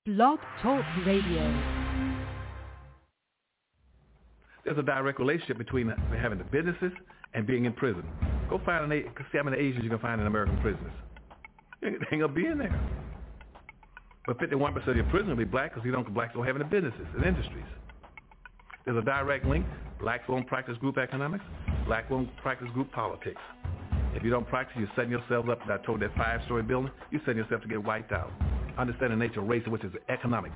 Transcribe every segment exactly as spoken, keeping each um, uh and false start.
Blog Talk Radio. There's a direct relationship between having the businesses and being in prison. Go find an, see how many Asians you can find in American prisons. They ain't gonna be in there. But fifty-one percent of your prisoners will be black because you don't blacks don't have any businesses and industries. There's a direct link. Blacks won't practice group economics. Black won't practice group politics. If you don't practice, you're setting yourself up. I told that five-story building, you're setting yourself to get wiped out. Understand the nature of race, which is economics.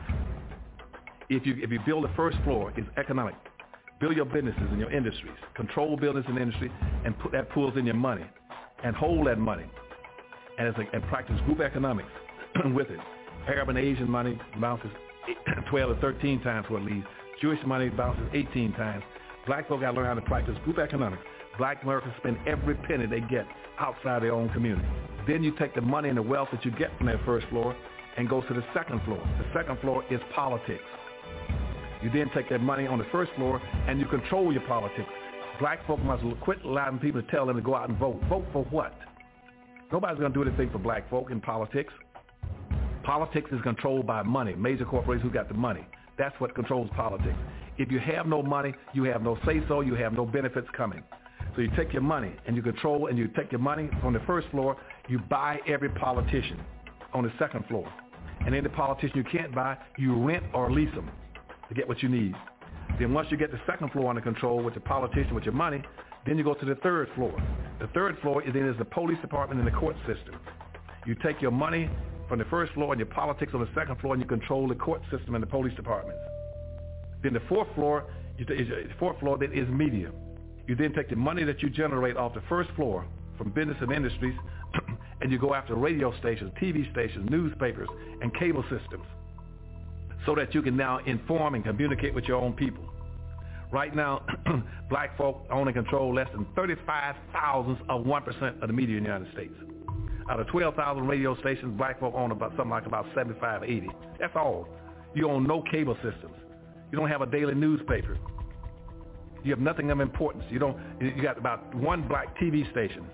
If you if you build the first floor, it's economic. Build your businesses and your industries. Control business and industry, and put that pulls in your money, and hold that money, and it's like, and practice group economics with it. Arab and Asian money bounces twelve to thirteen times what it leaves. Jewish money bounces eighteen times. Black folk got to learn how to practice group economics. Black Americans spend every penny they get outside their own community. Then you take the money and the wealth that you get from that first floor and go to the second floor. The second floor is politics. You then take that money on the first floor and you control your politics. Black folk must quit allowing people to tell them to go out and vote. Vote for what? Nobody's going to do anything for black folk in politics. Politics is controlled by money, major corporations who got the money. That's what controls politics. If you have no money, you have no say-so, you have no benefits coming. So you take your money and you control, and you take your money from the first floor, you buy every politician on the second floor. And any politician you can't buy, you rent or lease them to get what you need. Then once you get the second floor under control with the politician, with your money, then you go to the third floor. The third floor is then is the police department and the court system. You take your money from the first floor and your politics on the second floor, and you control the court system and the police departments. Then the fourth floor, is the fourth floor then is media. You then take the money that you generate off the first floor from business and industries, and you go after radio stations, T V stations, newspapers, and cable systems, so that you can now inform and communicate with your own people. Right now, black folk own and control less than thirty-five thousandths of one percent of the media in the United States. Out of twelve thousand radio stations, black folk own about something like about seventy-five, eighty. That's all. You own no cable systems. You don't have a daily newspaper. You have nothing of importance. You don't. You got about one black T V station,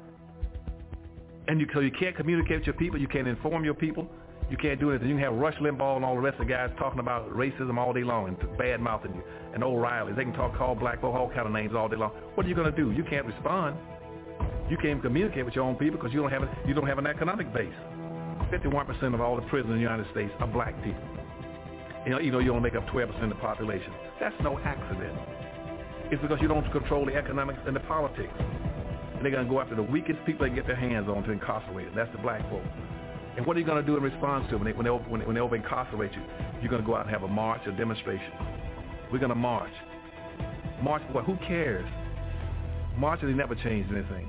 and you so you can't communicate with your people. You can't inform your people. You can't do anything. You can have Rush Limbaugh and all the rest of the guys talking about racism all day long and bad mouthing you, and O'Reilly. They can talk, call black folk all kind of names all day long. What are you going to do? You can't respond. You can't communicate with your own people because you don't have a, you don't have an economic base. fifty-one percent of all the prisoners in the United States are black people. You know, you know, you only make up twelve percent of the population. That's no accident. It's because you don't control the economics and the politics. And they're going to go after the weakest people they can get their hands on to incarcerate them. That's the black folk. And what are you going to do in response to when they, when they, when they, when they over incarcerate you? You're going to go out and have a march, a demonstration. We're going to march. March for what? Who cares? Marching never changed anything.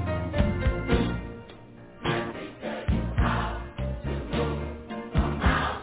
Out.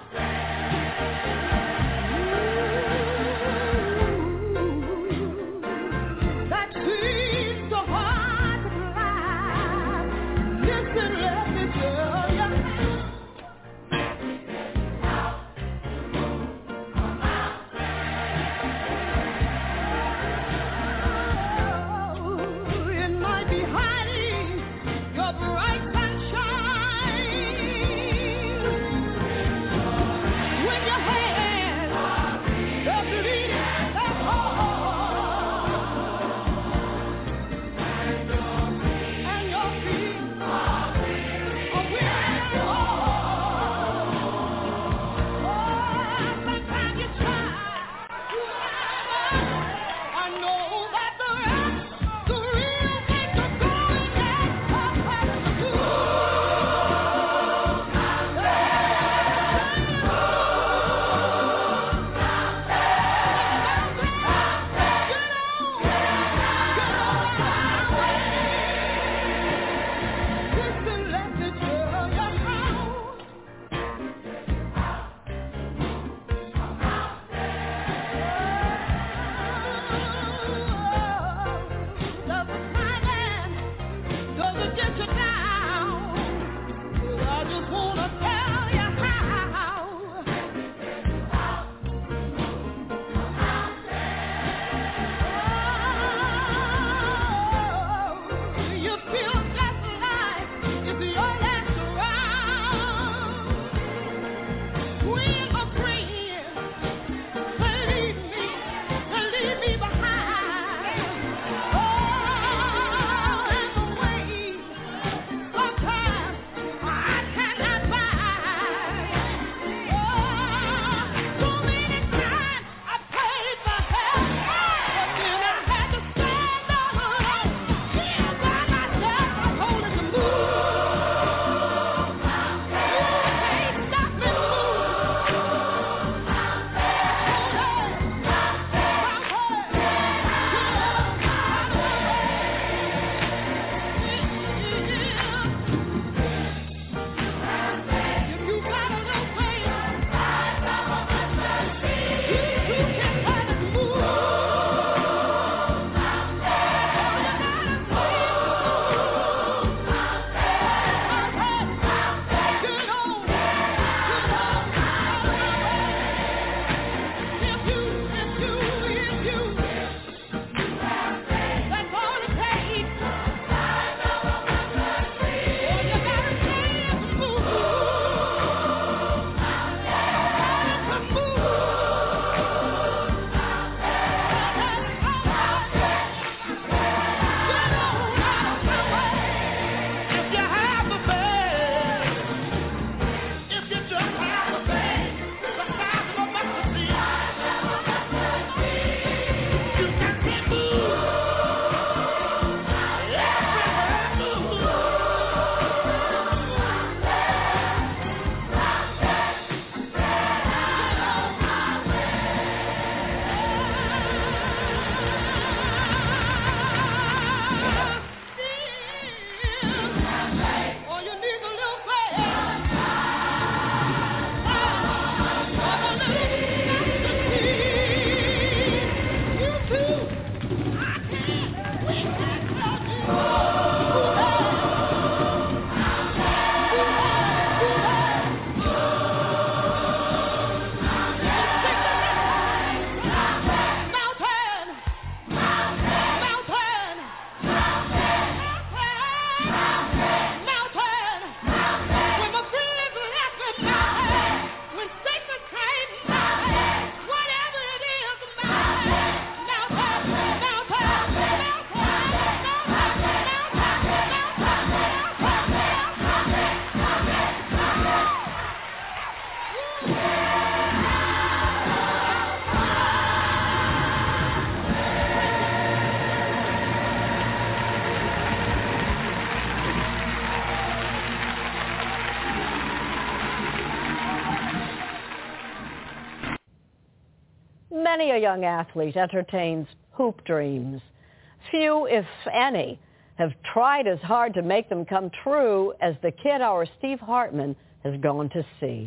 Many a young athlete entertains hoop dreams. Few, if any, have tried as hard to make them come true as the kid our Steve Hartman has gone to see.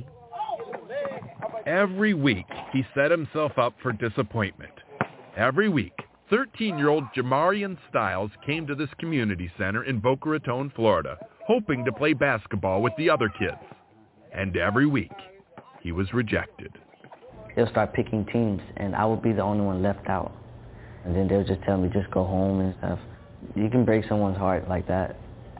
Every week, he set himself up for disappointment. Every week, thirteen-year-old Jamarian Styles came to this community center in Boca Raton, Florida, hoping to play basketball with the other kids. And every week, he was rejected. They'll start picking teams, and I would be the only one left out. And then they'll just tell me, just go home and stuff. You can break someone's heart like that.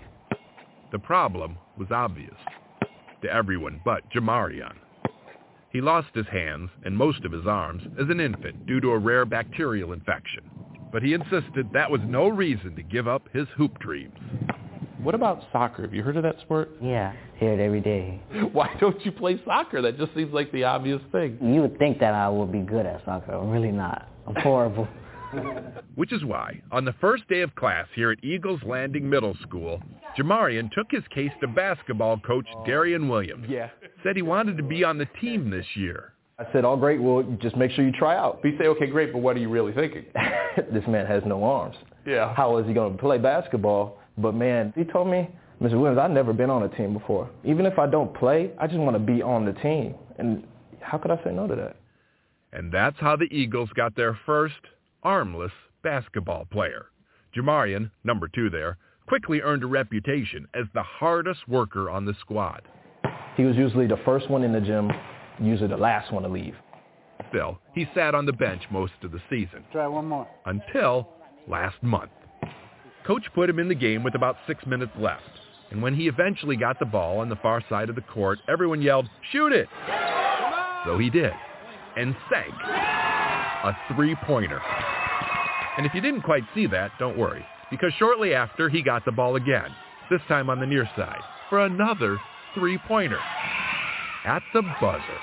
The problem was obvious to everyone but Jamarian. He lost his hands and most of his arms as an infant due to a rare bacterial infection. But he insisted that was no reason to give up his hoop dreams. What about soccer? Have you heard of that sport? Yeah, hear it every day. Why don't you play soccer? That just seems like the obvious thing. You would think that I would be good at soccer. I'm really not. I'm horrible. Which is why, on the first day of class here at Eagles Landing Middle School, Jamarian took his case to basketball coach Darian Williams. Yeah. Said he wanted to be on the team this year. I said, oh, great, well, just make sure you try out. But you say, okay, great, but what are you really thinking? This man has no arms. Yeah. How is he going to play basketball? But, man, he told me, Mister Williams, I've never been on a team before. Even if I don't play, I just want to be on the team. And how could I say no to that? And that's how the Eagles got their first armless basketball player. Jamarian, number two there, quickly earned a reputation as the hardest worker on the squad. He was usually the first one in the gym, usually the last one to leave. Still, he sat on the bench most of the season. Try one more. Until last month. Coach put him in the game with about six minutes left. And when he eventually got the ball on the far side of the court, everyone yelled, "Shoot it!" So he did. And sank a three-pointer. And if you didn't quite see that, don't worry, because shortly after he got the ball again, this time on the near side, for another three-pointer. At the buzzer.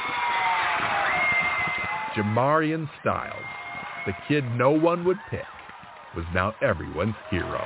Jamarian Styles, the kid no one would pick, was now everyone's hero.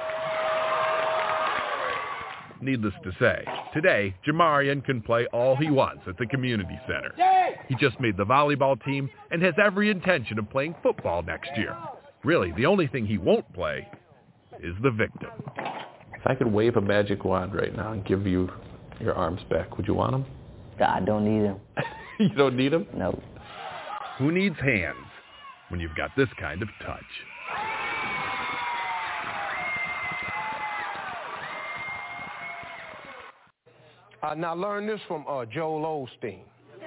Needless to say, today, Jamarian can play all he wants at the community center. He just made the volleyball team and has every intention of playing football next year. Really, the only thing he won't play is the victim. If I could wave a magic wand right now and give you your arms back, would you want them? I don't need them. You don't need them? No. Who needs hands when you've got this kind of touch? Uh, now learn this from uh, Joel Osteen.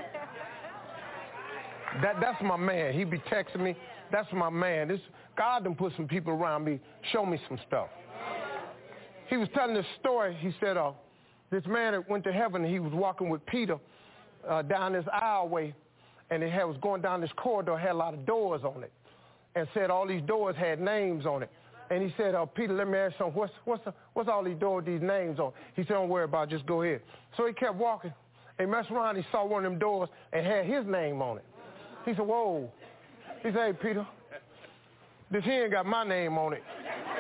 That that's my man. He be texting me. That's my man. This God done put some people around me, show me some stuff. He was telling this story. He said, uh, this man that went to heaven, he was walking with Peter uh, down this aisleway, and it had, was going down this corridor, had a lot of doors on it, and said all these doors had names on it. And he said, uh, Peter, let me ask you something. What's, what's, the, what's all these doors, these names on? He said, don't worry about it, just go ahead. So he kept walking. He messed around, he saw one of them doors and had his name on it. He said, whoa. He said, hey, Peter, this here ain't got my name on it.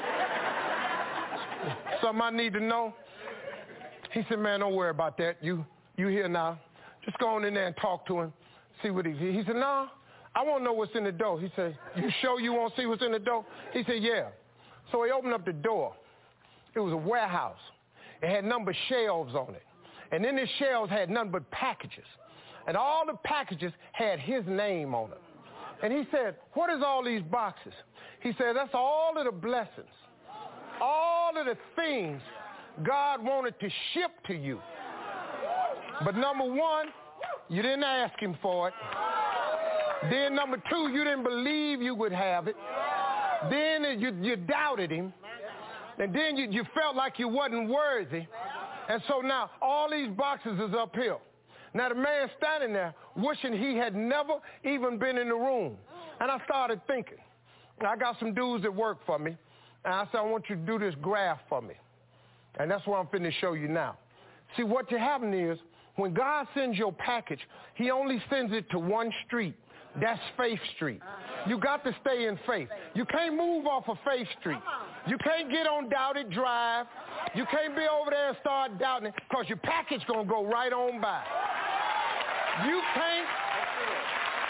Something I need to know? He said, man, don't worry about that. You you here now. Just go on in there and talk to him, see what he's here. He said, no, I want to know what's in the door. He said, you sure you want to see what's in the door? He said, yeah. So he opened up the door. It was a warehouse. It had numbered shelves on it. And in the shelves had none but packages. And all the packages had his name on them. And he said, what is all these boxes? He said, that's all of the blessings, all of the things God wanted to ship to you. But number one, you didn't ask him for it. Then number two, you didn't believe you would have it. Then you, you doubted him. And then you, you felt like you wasn't worthy. And so now all these boxes is up here. Now the man standing there wishing he had never even been in the room. And I started thinking. I got some dudes that work for me. And I said, I want you to do this graph for me. And that's what I'm finna show you now. See, what happened is, when God sends your package, he only sends it to one street. That's Faith Street. You got to stay in faith. You can't move off of Faith Street. You can't get on Doubted Drive. You can't be over there and start doubting it, because your package going to go right on by. You can't,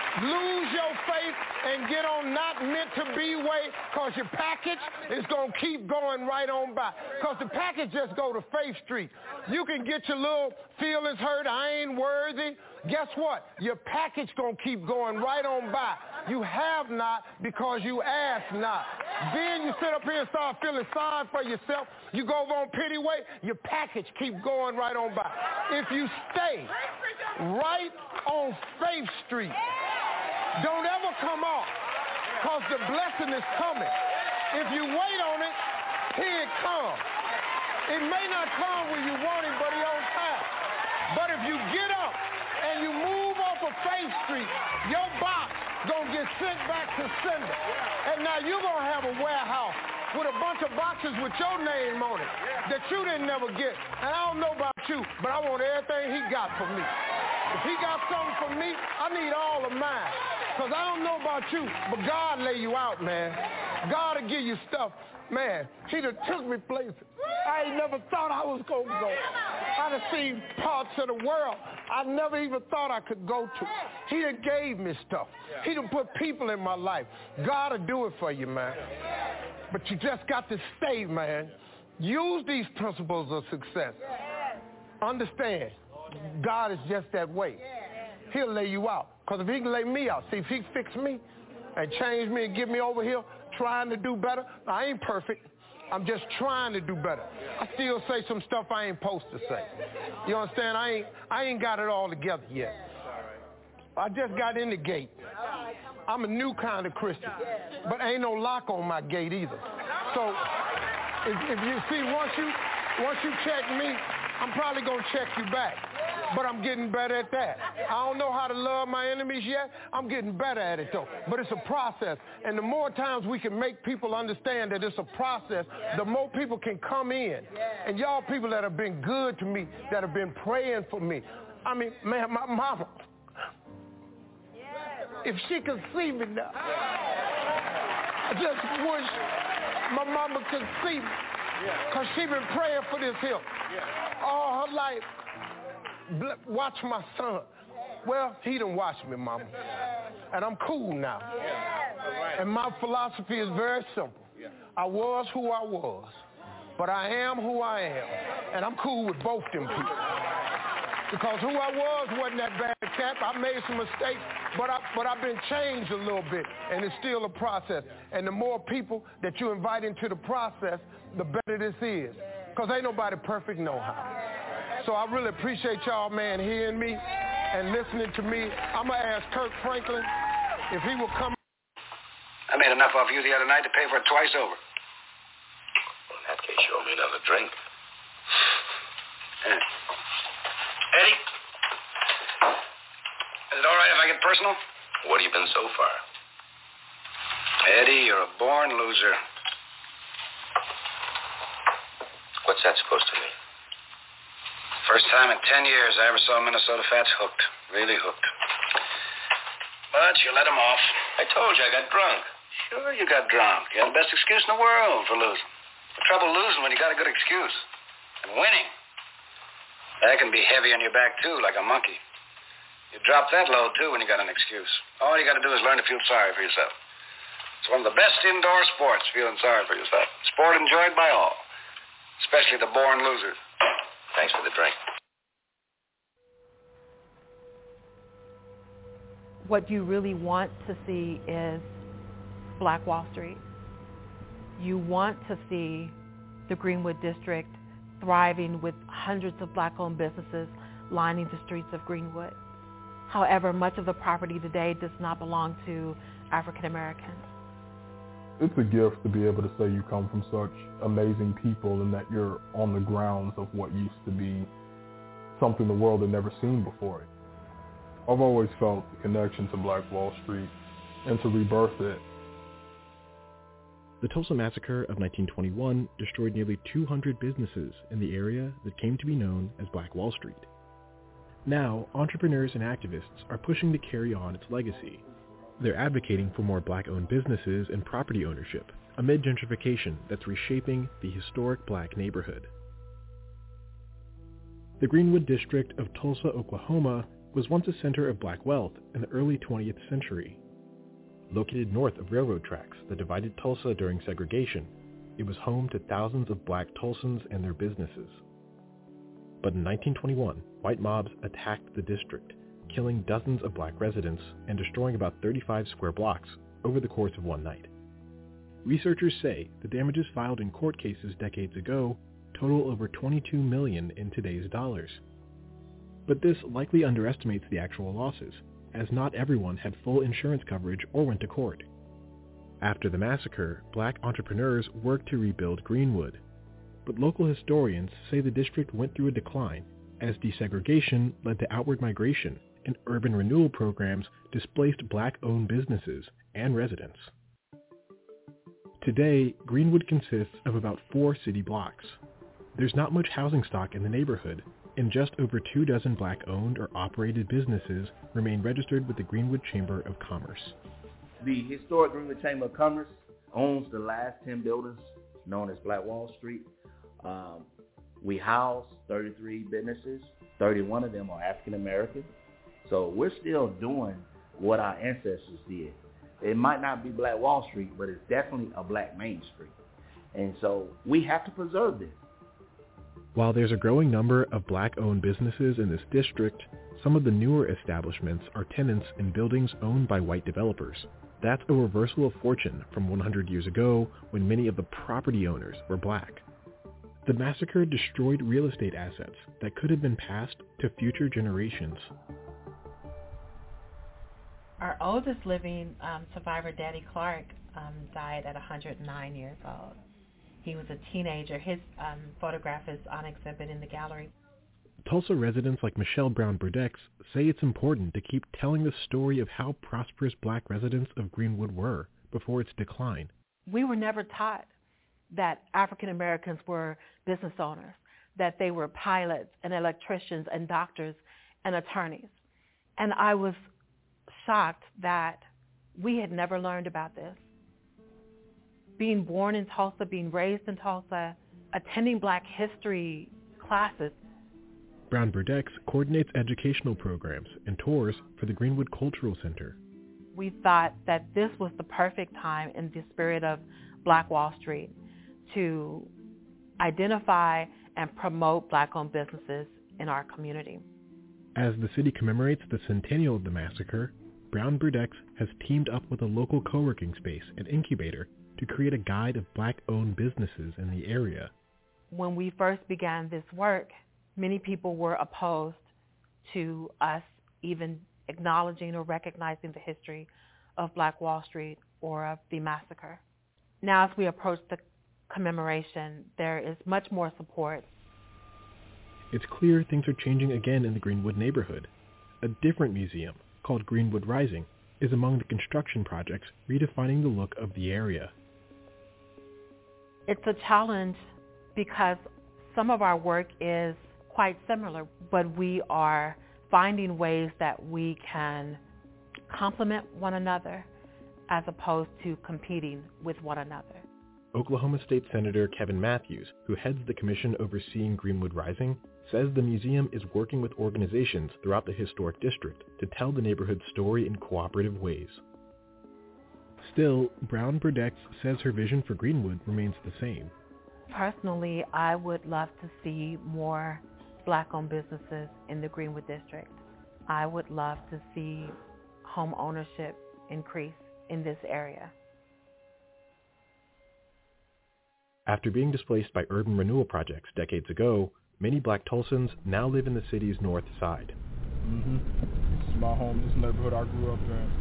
Lose your faith and get on not meant to be way, because your package is going to keep going right on by. Because the package just go to Faith Street. You can get your little feelings hurt, I ain't worthy. Guess what? Your package going to keep going right on by. You have not because you ask not. Then you sit up here and start feeling sorry for yourself. You go over on pity way, your package keep going right on by. If you stay right on Faith Street, don't ever come off, because the blessing is coming. If you wait on it, here it comes. It may not come when you want it, but it's on time. But if you get up and you move off of Faith Street, your box gonna get sent back to sender. And now you're gonna have a warehouse with a bunch of boxes with your name on it that you didn't never get. And I don't know about you, but I want everything he got for me. If he got something for me, I need all of mine. Because I don't know about you, but God lay you out, man. God will give you stuff. Man, he done took me places I ain't never thought I was going to go. I done seen parts of the world I never even thought I could go to. He done gave me stuff. He done put people in my life. God will do it for you, man. But you just got to stay, man. Use these principles of success. Understand, God is just that way. He'll lay you out. Because if he can lay me out, see, if he fix me and change me and get me over here trying to do better, I ain't perfect. I'm just trying to do better. I still say some stuff I ain't supposed to say. You understand? I ain't, I ain't got it all together yet. I just got in the gate. I'm a new kind of Christian, but ain't no lock on my gate either. So if, if you see, once you, once you check me, I'm probably going to check you back. But I'm getting better at that. I don't know how to love my enemies yet. I'm getting better at it, though. But it's a process. And the more times we can make people understand that it's a process, the more people can come in. And y'all people that have been good to me, that have been praying for me. I mean, man, my mama, if she could see me now, I just wish my mama could see me. Because she been praying for this here all her life. Watch my son. Well, he done watched me, mama. And I'm cool now. And my philosophy is very simple. I was who I was, but I am who I am. And I'm cool with both them people. Because who I was wasn't that bad, cat. I made some mistakes, but, I, but I've been changed a little bit, and it's still a process. And the more people that you invite into the process, the better this is. Because ain't nobody perfect no how. So I really appreciate y'all, man, hearing me and listening to me. I'm going to ask Kirk Franklin if he will come. I made enough off you the other night to pay for it twice over. Well, in that case, you owe me another drink. Yeah. Eddie? Is it all right if I get personal? What have you been so far? Eddie, you're a born loser. What's that supposed to mean? First time in ten years I ever saw Minnesota Fats hooked. Really hooked. But you let him off. I told you I got drunk. Sure you got drunk. You had the best excuse in the world for losing. The trouble losing when you got a good excuse. And winning. That can be heavy on your back, too, like a monkey. You drop that load, too, when you got an excuse. All you got to do is learn to feel sorry for yourself. It's one of the best indoor sports, feeling sorry for yourself. Sport enjoyed by all, especially the born losers. Thanks for the drink. What you really want to see is Black Wall Street. You want to see the Greenwood District thriving with hundreds of Black-owned businesses lining the streets of Greenwood. However, much of the property today does not belong to African Americans. It's a gift to be able to say you come from such amazing people and that you're on the grounds of what used to be something the world had never seen before. I've always felt the connection to Black Wall Street and to rebirth it. The Tulsa Massacre of nineteen twenty-one destroyed nearly two hundred businesses in the area that came to be known as Black Wall Street. Now, entrepreneurs and activists are pushing to carry on its legacy. They're advocating for more Black-owned businesses and property ownership amid gentrification that's reshaping the historic Black neighborhood. The Greenwood District of Tulsa, Oklahoma was once a center of black wealth in the early twentieth century. Located north of railroad tracks that divided Tulsa during segregation, it was home to thousands of black Tulsans and their businesses. But in nineteen twenty-one, white mobs attacked the district, killing dozens of black residents and destroying about thirty-five square blocks over the course of one night. Researchers say the damages filed in court cases decades ago total over twenty-two million dollars in today's dollars. But this likely underestimates the actual losses, as not everyone had full insurance coverage or went to court. After the massacre, black entrepreneurs worked to rebuild Greenwood. But local historians say the district went through a decline as desegregation led to outward migration and urban renewal programs displaced black-owned businesses and residents. Today, Greenwood consists of about four city blocks. There's not much housing stock in the neighborhood, and just over two dozen black-owned or operated businesses remain registered with the Greenwood Chamber of Commerce. The historic Greenwood Chamber of Commerce owns the last ten buildings known as Black Wall Street. Um, we house thirty-three businesses. thirty-one of them are African American. So we're still doing what our ancestors did. It might not be Black Wall Street, but it's definitely a black Main Street. And so we have to preserve this. While there's a growing number of black-owned businesses in this district, some of the newer establishments are tenants in buildings owned by white developers. That's a reversal of fortune from one hundred years ago when many of the property owners were black. The massacre destroyed real estate assets that could have been passed to future generations. Our oldest living um, survivor, Daddy Clark, um, died at one hundred nine years old. He was a teenager. His um, photograph is on exhibit in the gallery. Tulsa residents like Michelle Brown Burdex say it's important to keep telling the story of how prosperous black residents of Greenwood were before its decline. We were never taught that African Americans were business owners, that they were pilots and electricians and doctors and attorneys. And I was shocked that we had never learned about this. Being born in Tulsa, being raised in Tulsa, attending black history classes. Brown Burdex coordinates educational programs and tours for the Greenwood Cultural Center. We thought that this was the perfect time in the spirit of Black Wall Street to identify and promote black-owned businesses in our community. As the city commemorates the centennial of the massacre, Brown Burdex has teamed up with a local co-working space and incubator to create a guide of black-owned businesses in the area. When we first began this work, many people were opposed to us even acknowledging or recognizing the history of Black Wall Street or of the massacre. Now as we approach the commemoration, there is much more support. It's clear things are changing again in the Greenwood neighborhood. A different museum, called Greenwood Rising, is among the construction projects redefining the look of the area. It's a challenge because some of our work is quite similar, but we are finding ways that we can complement one another as opposed to competing with one another. Oklahoma State Senator Kevin Matthews, who heads the commission overseeing Greenwood Rising, says the museum is working with organizations throughout the historic district to tell the neighborhood's story in cooperative ways. Still, Brown Burdex says her vision for Greenwood remains the same. Personally, I would love to see more black-owned businesses in the Greenwood district. I would love to see home ownership increase in this area. After being displaced by urban renewal projects decades ago, many black Tulsans now live in the city's north side. Mm-hmm. This is my home. This neighborhood I grew up in.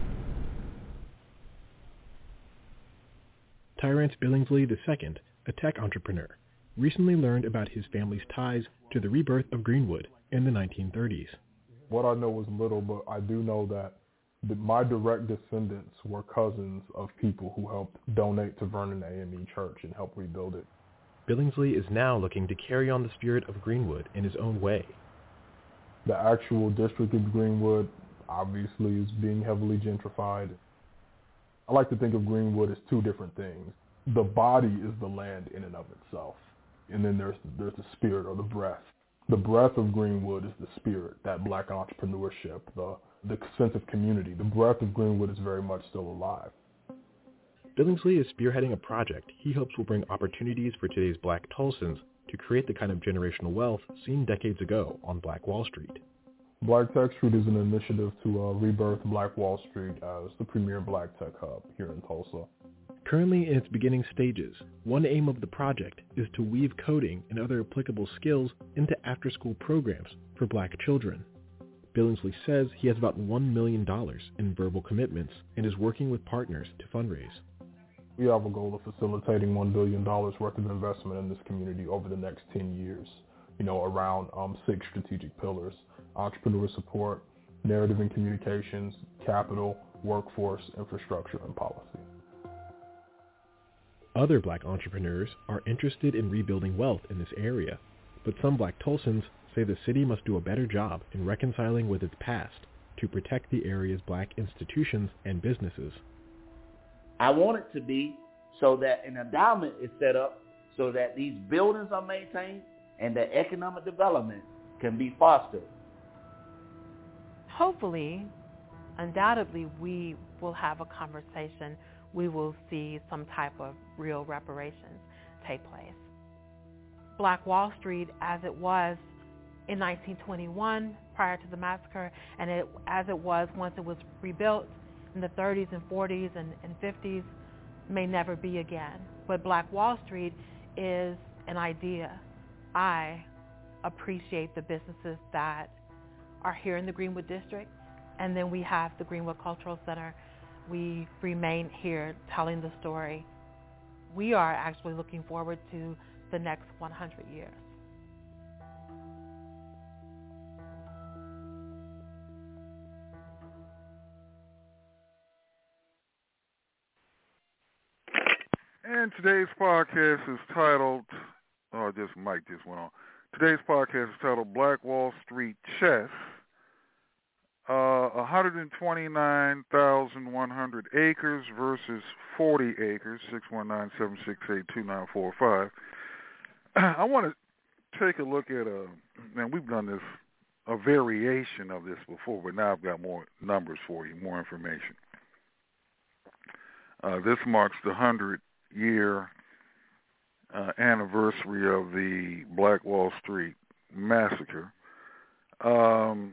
Tyrance Billingsley the Second, a tech entrepreneur, recently learned about his family's ties to the rebirth of Greenwood in the nineteen thirties. What I know is little, but I do know that the, my direct descendants were cousins of people who helped donate to Vernon A M E Church and help rebuild it. Billingsley is now looking to carry on the spirit of Greenwood in his own way. The actual district of Greenwood obviously is being heavily gentrified. I like to think of Greenwood as two different things. The body is the land in and of itself, and then there's there's the spirit or the breath The breadth of Greenwood is the spirit, that black entrepreneurship, the, the sense of community. The breadth of Greenwood is very much still alive. Billingsley is spearheading a project he hopes will bring opportunities for today's black Tulsans to create the kind of generational wealth seen decades ago on Black Wall Street. Black Tech Street is an initiative to uh, rebirth Black Wall Street as the premier black tech hub here in Tulsa. Currently in its beginning stages, one aim of the project is to weave coding and other applicable skills into after-school programs for black children. Billingsley says he has about one million dollars in verbal commitments and is working with partners to fundraise. We have a goal of facilitating one billion dollars worth of investment in this community over the next ten years, you know, around um, six strategic pillars: entrepreneur support, narrative and communications, capital, workforce, infrastructure, and policy. Other black entrepreneurs are interested in rebuilding wealth in this area, but some black Tulsans say the city must do a better job in reconciling with its past to protect the area's black institutions and businesses. I want it to be so that an endowment is set up so that these buildings are maintained and that economic development can be fostered. Hopefully, undoubtedly, we will have a conversation. We will see some type of real reparations take place. Black Wall Street, as it was in nineteen twenty-one, prior to the massacre, and it, as it was once it was rebuilt in the thirties and forties and, and fifties, may never be again. But Black Wall Street is an idea. I appreciate the businesses that are here in the Greenwood District, and then we have the Greenwood Cultural Center. We remain here telling the story. We are actually looking forward to the next one hundred years. And today's podcast is titled, oh, this mic just went on. Today's podcast is titled Black Wall Street Chess. Uh, one hundred twenty-nine thousand one hundred acres versus forty acres, six one nine, seven six eight, two nine four five. I want to take a look at, a, and we've done this, a variation of this before, but now I've got more numbers for you, more information. Uh, this marks the one hundred year uh, anniversary of the Black Wall Street massacre. Um,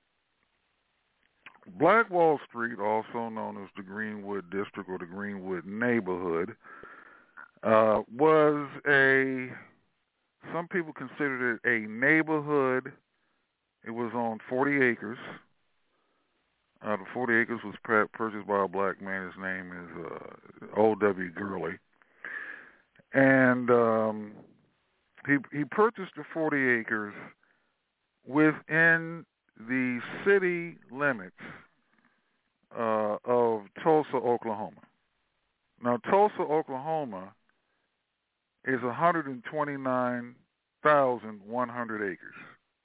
Black Wall Street, also known as the Greenwood District or the Greenwood Neighborhood, uh, was a, some people considered it a neighborhood. It was on forty acres. Uh, the forty acres was purchased by a black man. His name is uh, O W Gurley. And um, he he purchased the forty acres within the city limits uh, of Tulsa, Oklahoma. Now, Tulsa, Oklahoma is one hundred twenty-nine thousand one hundred acres.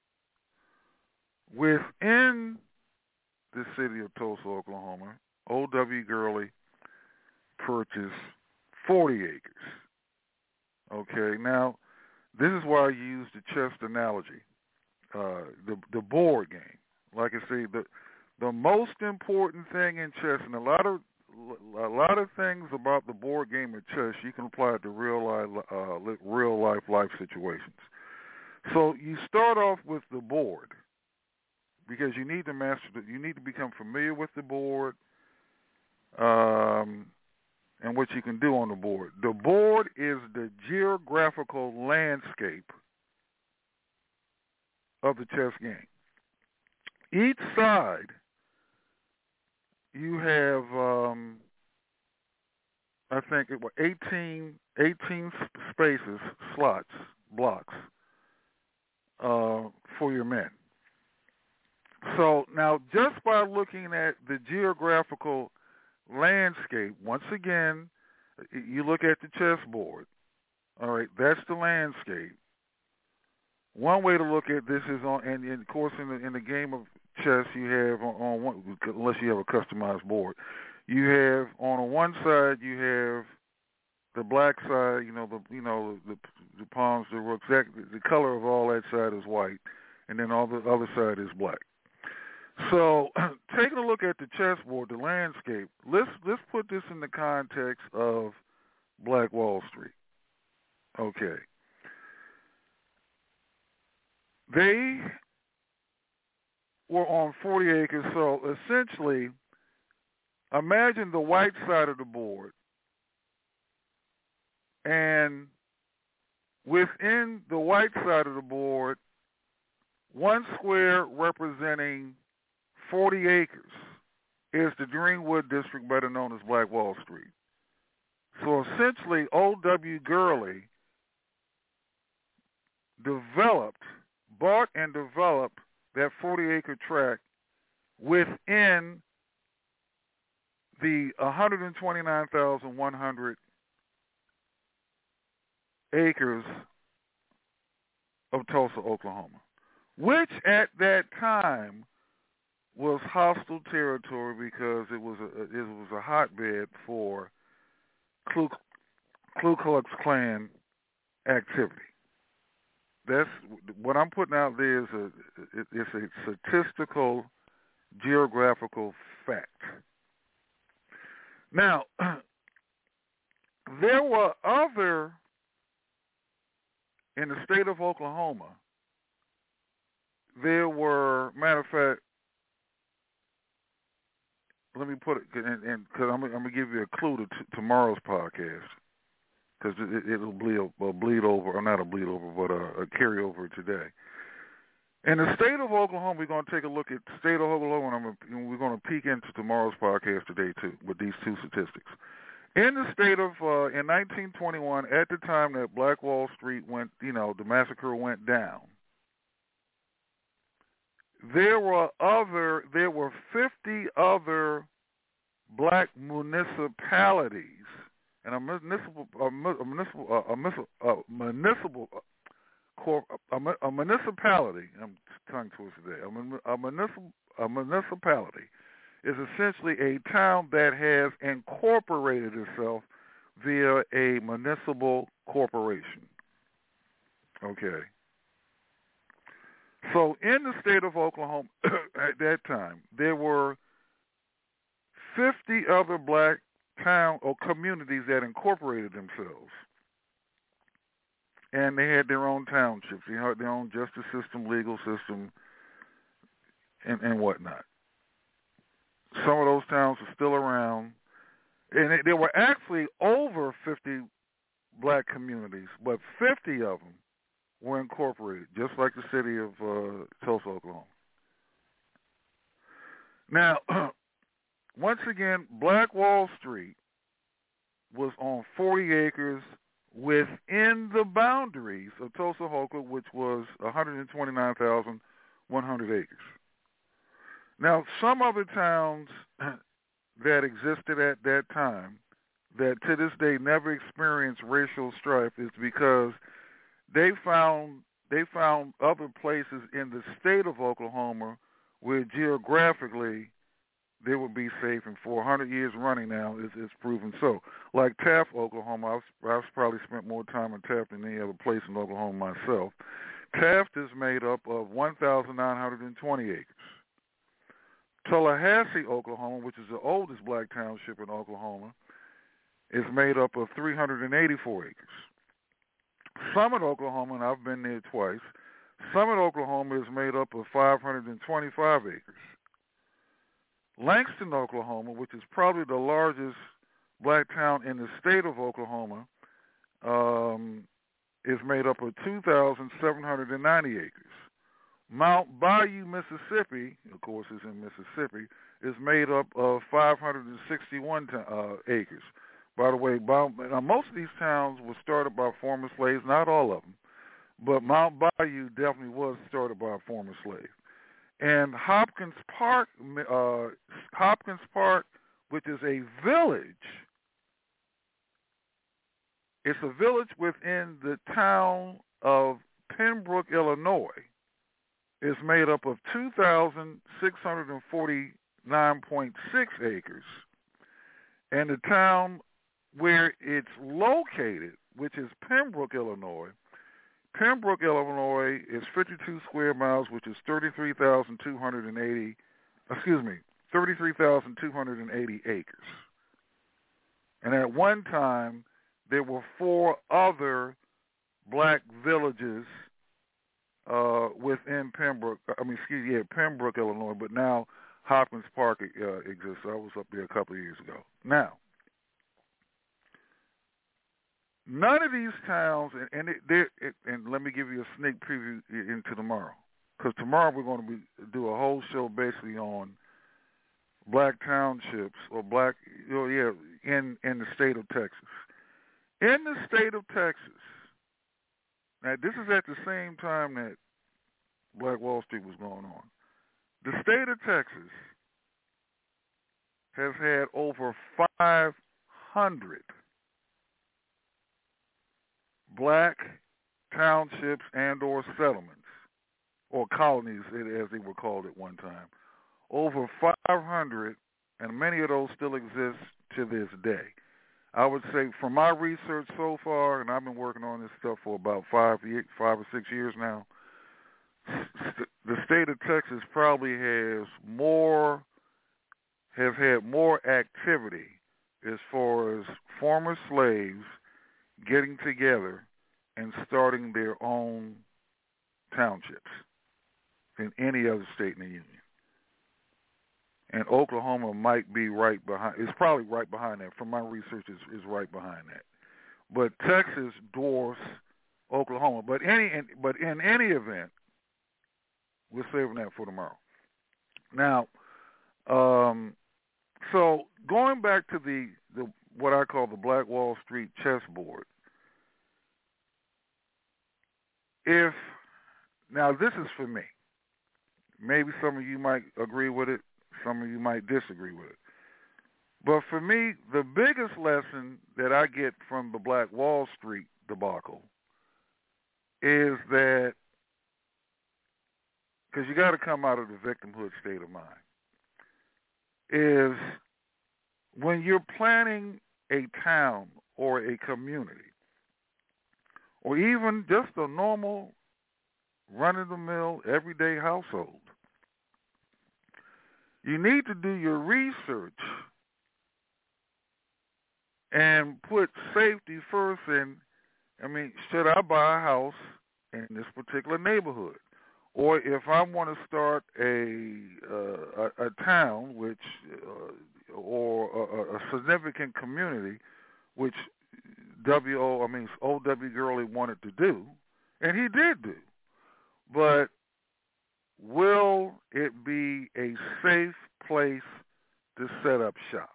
Within the city of Tulsa, Oklahoma, O W Gurley purchased forty acres. Okay, now, this is why I use the chess analogy. Uh, the the board game. Like I say, the the most important thing in chess, and a lot of a lot of things about the board game of chess, you can apply it to real life uh, real life life situations. So you start off with the board because you need to master. The, you need to become familiar with the board, um, and what you can do on the board. The board is the geographical landscape of the chess game. Each side, you have, um, I think, it was eighteen, eighteen spaces, slots, blocks uh, for your men. So now, just by looking at the geographical landscape, once again, you look at the chessboard. All right, that's the landscape. One way to look at this is on, and, and of course, in the in the game of chess, you have on, on one, unless you have a customized board, you have on one side you have the black side, you know, the you know the the palms, the exactly the color of all that side is white, and then all the other side is black. So, taking a look at the chessboard, the landscape, let's let's put this in the context of Black Wall Street. Okay. They were on forty acres, so essentially, imagine the white side of the board, and within the white side of the board, one square representing forty acres is the Greenwood District, better known as Black Wall Street. So essentially, O W Gurley developed, bought and developed that forty-acre tract within the one hundred twenty-nine thousand one hundred acres of Tulsa, Oklahoma, which at that time was hostile territory because it was a it was a hotbed for Ku, Ku Klux Klan activity. That's what I'm putting out there is a it's a statistical, geographical fact. Now, there were other in the state of Oklahoma. There were, matter of fact, let me put it, and because I'm, I'm going to give you a clue to t- tomorrow's podcast, because it, it'll bleed, uh, bleed over, or not a bleed over, but a, a carryover today. In the state of Oklahoma, we're going to take a look at the state of Oklahoma, and, I'm a, and we're going to peek into tomorrow's podcast today, too, with these two statistics. In the state of, uh, in nineteen twenty-one, at the time that Black Wall Street went, you know, the massacre went down, there were other, there were fifty other black municipalities, and a municipal, a municipal, a municipal, a municipal, a, a municipality. I'm tongue twisted today. A, a municipal, a municipality is essentially a town that has incorporated itself via a municipal corporation. Okay. So in the state of Oklahoma at that time, there were fifty other black town or communities that incorporated themselves. And they had their own townships. They had their own justice system, legal system, and, and whatnot. Some of those towns are still around. And it, there were actually over fifty black communities, but fifty of them were incorporated, just like the city of uh, Tulsa, Oklahoma. Now, once again, Black Wall Street was on forty acres within the boundaries of Tulsa, Oklahoma, which was one hundred twenty-nine thousand one hundred acres. Now, some other towns that existed at that time that to this day never experienced racial strife is because they found they found other places in the state of Oklahoma where geographically they would be safe, and for one hundred years running now, it's, it's proven so. Like Taft, Oklahoma, I've, I've probably spent more time in Taft than any other place in Oklahoma myself. Taft is made up of one thousand nine hundred twenty acres. Tallahassee, Oklahoma, which is the oldest black township in Oklahoma, is made up of three hundred eighty-four acres. Summit, Oklahoma, and I've been there twice, Summit, Oklahoma is made up of five hundred twenty-five acres. Langston, Oklahoma, which is probably the largest black town in the state of Oklahoma, um, is made up of two thousand seven hundred ninety acres. Mount Bayou, Mississippi, of course is in Mississippi, is made up of five hundred sixty-one uh, acres. By the way, by, now most of these towns were started by former slaves, not all of them, but Mount Bayou definitely was started by a former slave. And Hopkins Park, uh, Hopkins Park, which is a village, it's a village within the town of Pembroke, Illinois, is made up of two thousand six hundred forty-nine point six acres. And the town where it's located, which is Pembroke, Illinois. Pembroke, Illinois is fifty-two square miles, which is thirty-three thousand two hundred eighty, excuse me, thirty-three thousand two hundred eighty acres. And at one time, there were four other black villages uh, within Pembroke, I mean, excuse me, yeah, Pembroke, Illinois, but now Hopkins Park uh, exists. I was up there a couple of years ago. Now, none of these towns, and and, it, it, and let me give you a sneak preview into tomorrow, because tomorrow we're going to be, do a whole show basically on black townships or black, you know, yeah, in, in the state of Texas. In the state of Texas, now this is at the same time that Black Wall Street was going on. The state of Texas has had over five hundred black townships and or settlements, or colonies as they were called at one time. Over five hundred, and many of those still exist to this day. I would say from my research so far, and I've been working on this stuff for about five, five or six years now, the state of Texas probably has more, has had more activity as far as former slaves getting together and starting their own townships than any other state in the union. And Oklahoma might be right behind. It's probably right behind that. From my research, is is right behind that. But Texas dwarfs Oklahoma. But any, but in any event, we're saving that for tomorrow. Now, um, so going back to the, the what I call the Black Wall Street chessboard. If now this is for me. Maybe some of you might agree with it. Some of you might disagree with it. But for me, the biggest lesson that I get from the Black Wall Street debacle is that, because you got to come out of the victimhood state of mind, is when you're planning a town or a community, or even just a normal run-of-the-mill everyday household, you need to do your research and put safety first. And I mean, should I buy a house in this particular neighborhood? Or if I want to start a uh, a, a town, which uh, or a, a significant community, which W O I mean O W Gurley wanted to do, and he did do, but will it be a safe place to set up shop?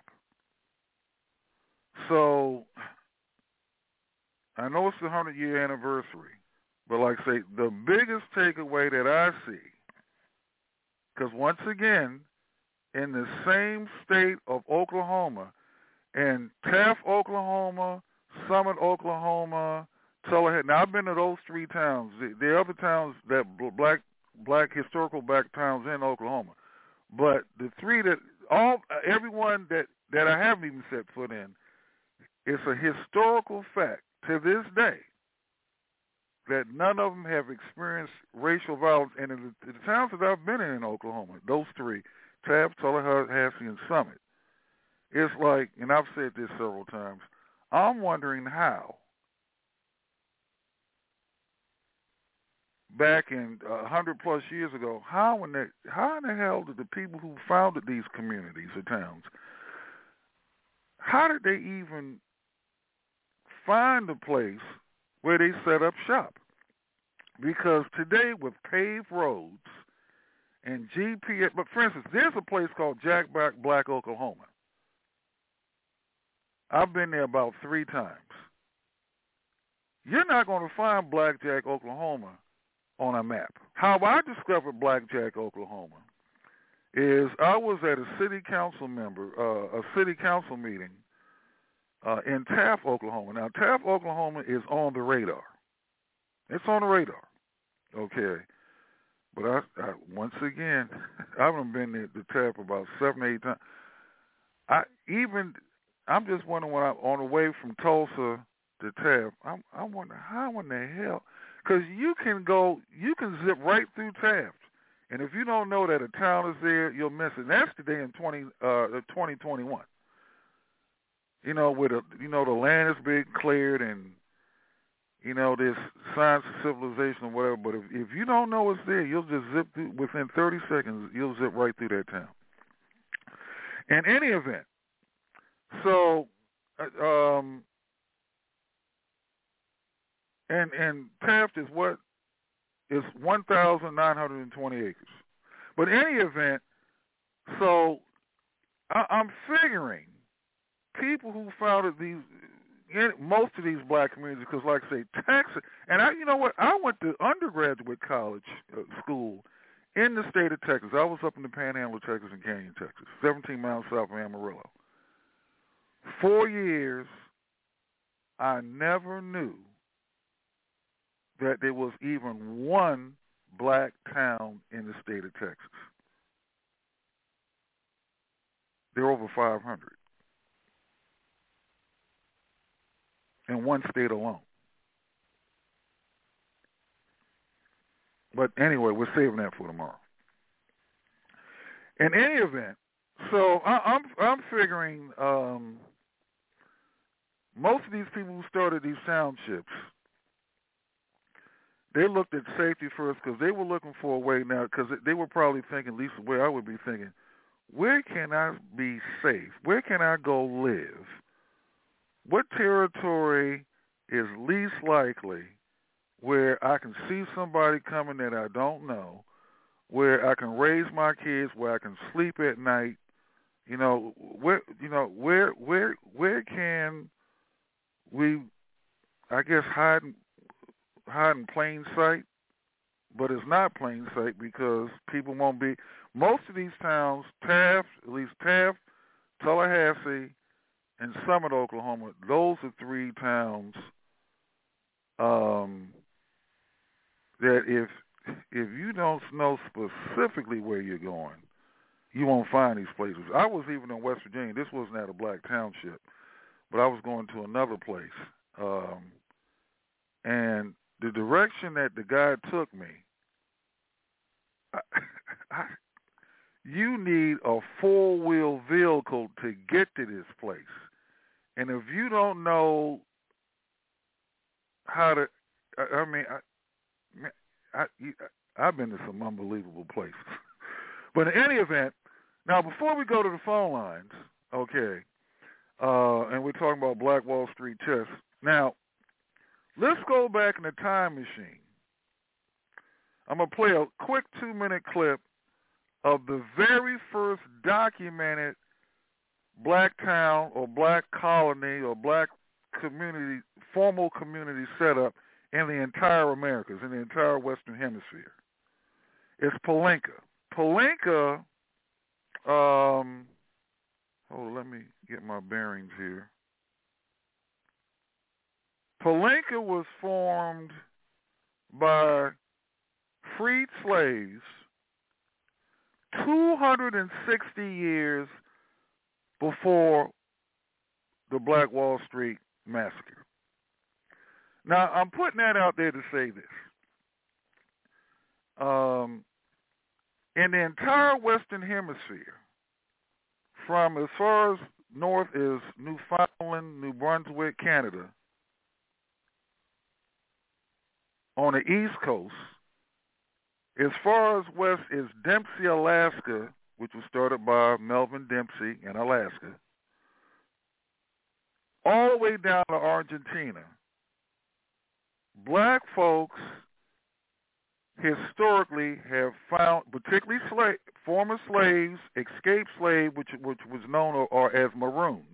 So I know it's the hundred-year anniversary, but like I say, the biggest takeaway that I see, because once again, in the same state of Oklahoma, in Taft, Oklahoma, Summit, Oklahoma, Tullahatchie. Now, I've been to those three towns. The other towns that black black historical black towns in Oklahoma, but the three that all everyone that that I haven't even set foot in, it's a historical fact to this day that none of them have experienced racial violence. And in the, the towns that I've been in in Oklahoma, those three, Taft, Tullahatchie, and Summit, it's like, and I've said this several times, I'm wondering how back in a hundred plus years ago, how in the how in the hell did the people who founded these communities or towns, how did they even find a place where they set up shop? Because today with paved roads and G P S, but for instance, there's a place called Jack Black, Black, Oklahoma. I've been there about three times. You're not going to find Blackjack, Oklahoma on a map. How I discovered Blackjack, Oklahoma is I was at a city council member, uh, a city council meeting uh, in Taft, Oklahoma. Now, Taft, Oklahoma is on the radar. It's on the radar, okay. But I, I once again, I haven't been to Taft about seven, eight times. I even I'm just wondering when I'm on the way from Tulsa to Taft, I'm, I wonder how in the hell, because you can go, you can zip right through Taft, and if you don't know that a town is there, you'll miss it. And that's today in twenty uh twenty twenty-one. You know, with a, you know, the land is being cleared and, you know, there's signs of civilization or whatever. But if if you don't know it's there, you'll just zip through within thirty seconds. You'll zip right through that town. In any event, so uh, um, and and Taft is what is one thousand nine hundred twenty acres. But in any event, so I, I'm figuring people who founded these, most of these black communities, because like I say, Texas, and I, you know what, I went to undergraduate college uh, school in the state of Texas. I was up in the Panhandle of Texas in Canyon, Texas, seventeen miles south of Amarillo. Four years, I never knew that there was even one black town in the state of Texas. There are over five hundred. In one state alone. But anyway, we're saving that for tomorrow. In any event, so I, I'm I'm figuring um, most of these people who started these townships, they looked at safety first because they were looking for a way now, because they were probably thinking, at least the way I would be thinking, where can I be safe? Where can I go live? What territory is least likely where I can see somebody coming that I don't know, where I can raise my kids, where I can sleep at night? You know, where you know where where where can we, I guess, hide hide in plain sight? But it's not plain sight because people won't be. Most of these towns, Taft, at least Taft, Tallahassee, and Summit, Oklahoma, those are three towns um, that if if you don't know specifically where you're going, you won't find these places. I was even in West Virginia. This wasn't at a black township, but I was going to another place. Um, and the direction that the guy took me, I, I, you need a four-wheel vehicle to get to this place. And if you don't know how to, I, I mean, I, I, I, I've been to some unbelievable places. But in any event, now before we go to the phone lines, okay, uh, and we're talking about Black Wall Street chess. Now, let's go back in the time machine. I'm going to play a quick two-minute clip of the very first documented black town or black colony or black community, formal community setup in the entire Americas, in the entire Western Hemisphere. It's Palenque. Palenque, um, hold on, let me get my bearings here. Palenque was formed by freed slaves two hundred sixty years before the Black Wall Street massacre. Now, I'm putting that out there to say this. Um, in the entire Western Hemisphere, from as far as north as Newfoundland, New Brunswick, Canada, on the East Coast, as far as west as Dempsey, Alaska, which was started by Melvin Dempsey in Alaska, all the way down to Argentina, black folks historically have found, particularly slave, former slaves, escaped slaves, which, which was known or, or as Maroons,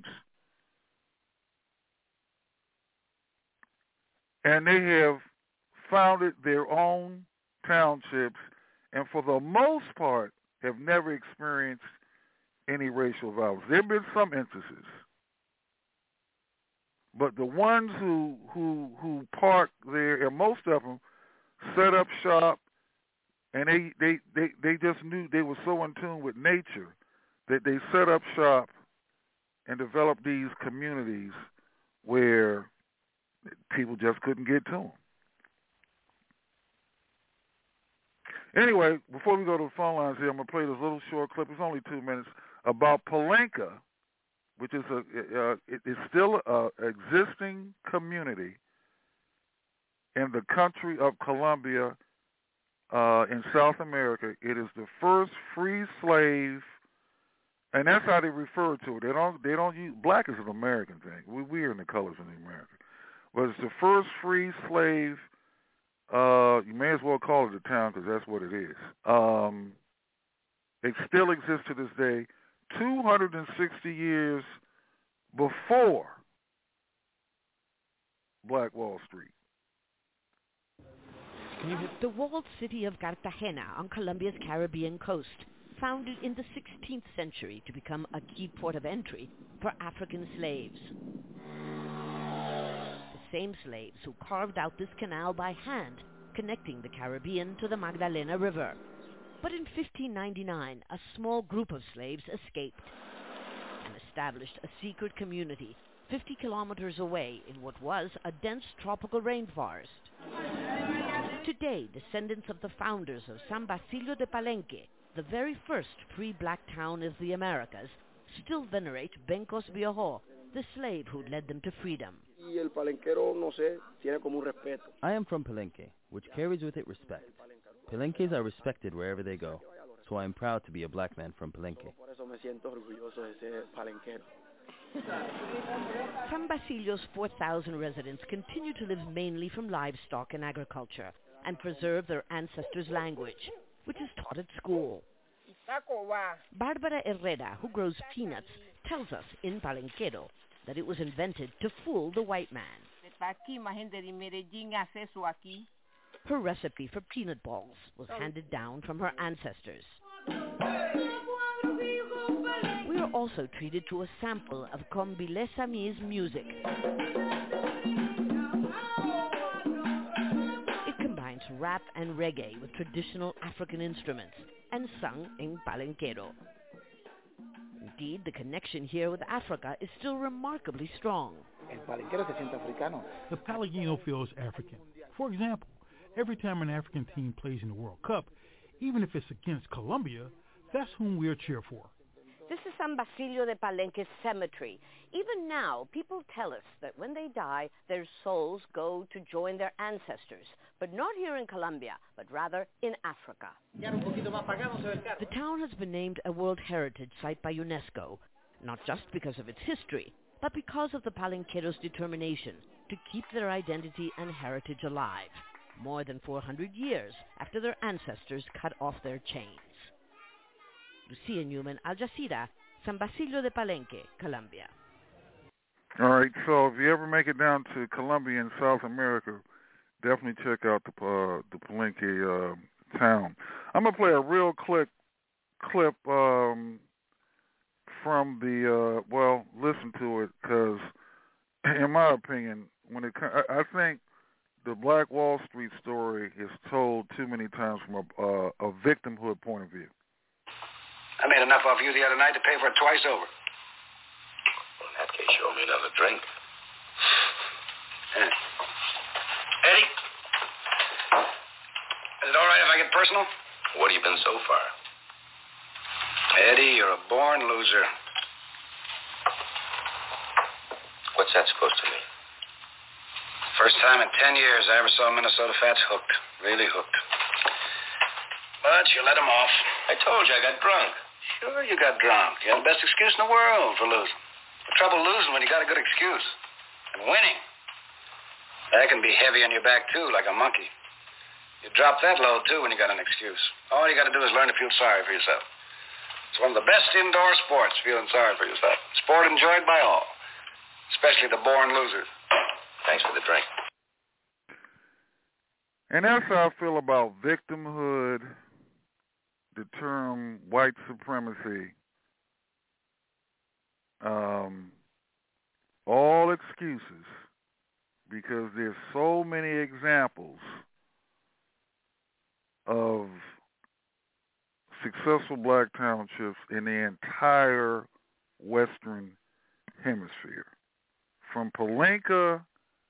and they have founded their own townships, and for the most part have never experienced any racial violence. There have been some instances, but the ones who who who park there, and most of them set up shop, and they they, they, they just knew, they were so in tune with nature that they set up shop and developed these communities where people just couldn't get to them. Anyway, before we go to the phone lines here, I'm going to play this little short clip. It's only two minutes about Palenque, which is a uh, it is still a existing community in the country of Colombia uh, in South America. It is the first free slave, and that's how they refer to it. They don't they don't use black is an American thing. We we are in the colors of the American, but it's the first free slave. Uh, you may as well call it a town because that's what it is. Um, it still exists to this day, two hundred sixty years before Black Wall Street. The walled city of Cartagena on Colombia's Caribbean coast, founded in the sixteenth century to become a key port of entry for African slaves. The same slaves who carved out this canal by hand, connecting the Caribbean to the Magdalena River. But in fifteen ninety-nine, a small group of slaves escaped and established a secret community fifty kilometers away in what was a dense tropical rainforest. Today, descendants of the founders of San Basilio de Palenque, the very first free black town of the Americas, still venerate Bencos Viejo, the slave who led them to freedom. I am from Palenque, which carries with it respect. Palenques are respected wherever they go, so I am proud to be a black man from Palenque. San Basilio's four thousand residents continue to live mainly from livestock and agriculture and preserve their ancestors' language, which is taught at school. Barbara Herrera, who grows peanuts, tells us in Palenquero that it was invented to fool the white man. Her recipe for peanut balls was handed down from her ancestors. We are also treated to a sample of Combile Sami's music. It combines rap and reggae with traditional African instruments and sung in Palenquero. Indeed, the connection here with Africa is still remarkably strong. The Palenquero feels African. For example, every time an African team plays in the World Cup, even if it's against Colombia, that's whom we'll cheer for. This is San Basilio de Palenque's cemetery. Even now, people tell us that when they die, their souls go to join their ancestors, but not here in Colombia, but rather in Africa. The town has been named a World Heritage Site by UNESCO, not just because of its history, but because of the Palenqueros' determination to keep their identity and heritage alive, more than four hundred years after their ancestors cut off their chains. Lucia Newman, Al Jazeera, San Basilio de Palenque, Colombia. All right, so if you ever make it down to Colombia and South America, definitely check out the uh, the Palenque uh, town. I'm gonna play a real quick clip um, from the uh, well, listen to it because, in my opinion, when it I think the Black Wall Street story is told too many times from a, uh, a victimhood point of view. I made enough off you the other night to pay for it twice over. Well, in that case, you owe me another drink. Yeah. Eddie? Is it all right if I get personal? What have you been so far? Eddie, you're a born loser. What's that supposed to mean? First time in ten years I ever saw Minnesota Fats hooked. Really hooked. But you let him off. I told you I got drunk. Sure you got drunk. You had the best excuse in the world for losing. The trouble losing when you got a good excuse. And winning. That can be heavy on your back, too, like a monkey. You drop that load, too, when you got an excuse. All you got to do is learn to feel sorry for yourself. It's one of the best indoor sports, feeling sorry for yourself. Sport enjoyed by all, especially the born losers. Thanks for the drink. And that's how I feel about victimhood, the term white supremacy, um, all excuses, because there's so many examples of successful black townships in the entire Western hemisphere. From Palenque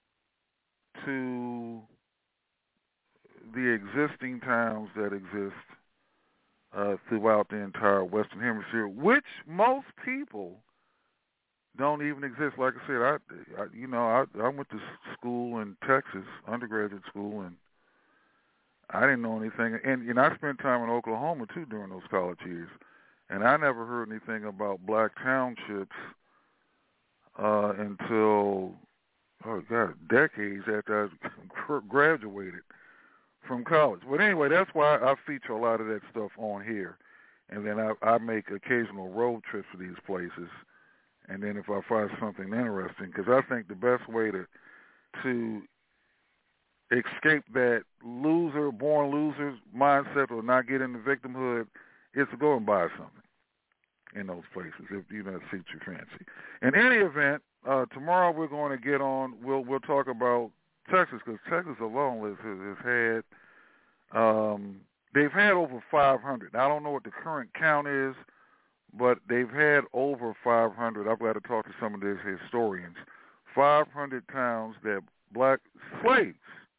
to the existing towns that exist uh, throughout the entire Western Hemisphere, which most people don't even exist. Like I said, I, I you know, I, I went to school in Texas, undergraduate school, and I didn't know anything. And, you know, I spent time in Oklahoma, too, during those college years, and I never heard anything about black townships uh, until, oh, God, decades after I graduated from college. But anyway, that's why I feature a lot of that stuff on here. And then I, I make occasional road trips to these places. And then if I find something interesting, because I think the best way to to escape that loser, born loser mindset or not get into victimhood is to go and buy something in those places if you know it suits your fancy. In any event, uh, tomorrow we're going to get on. We'll we'll talk about Texas because Texas alone has, has had um, they've had over five hundred. Now, I don't know what the current count is, but they've had over five hundred. I've got to talk to some of these historians. five hundred towns that black slaves,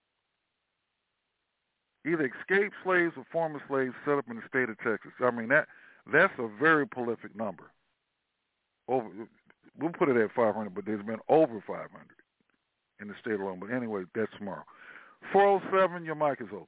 either escaped slaves or former slaves, set up in the state of Texas. I mean, that that's a very prolific number. Over, we'll put it at five hundred, but there's been over five hundred in the state alone. But anyway, that's tomorrow. four oh seven, your mic is open.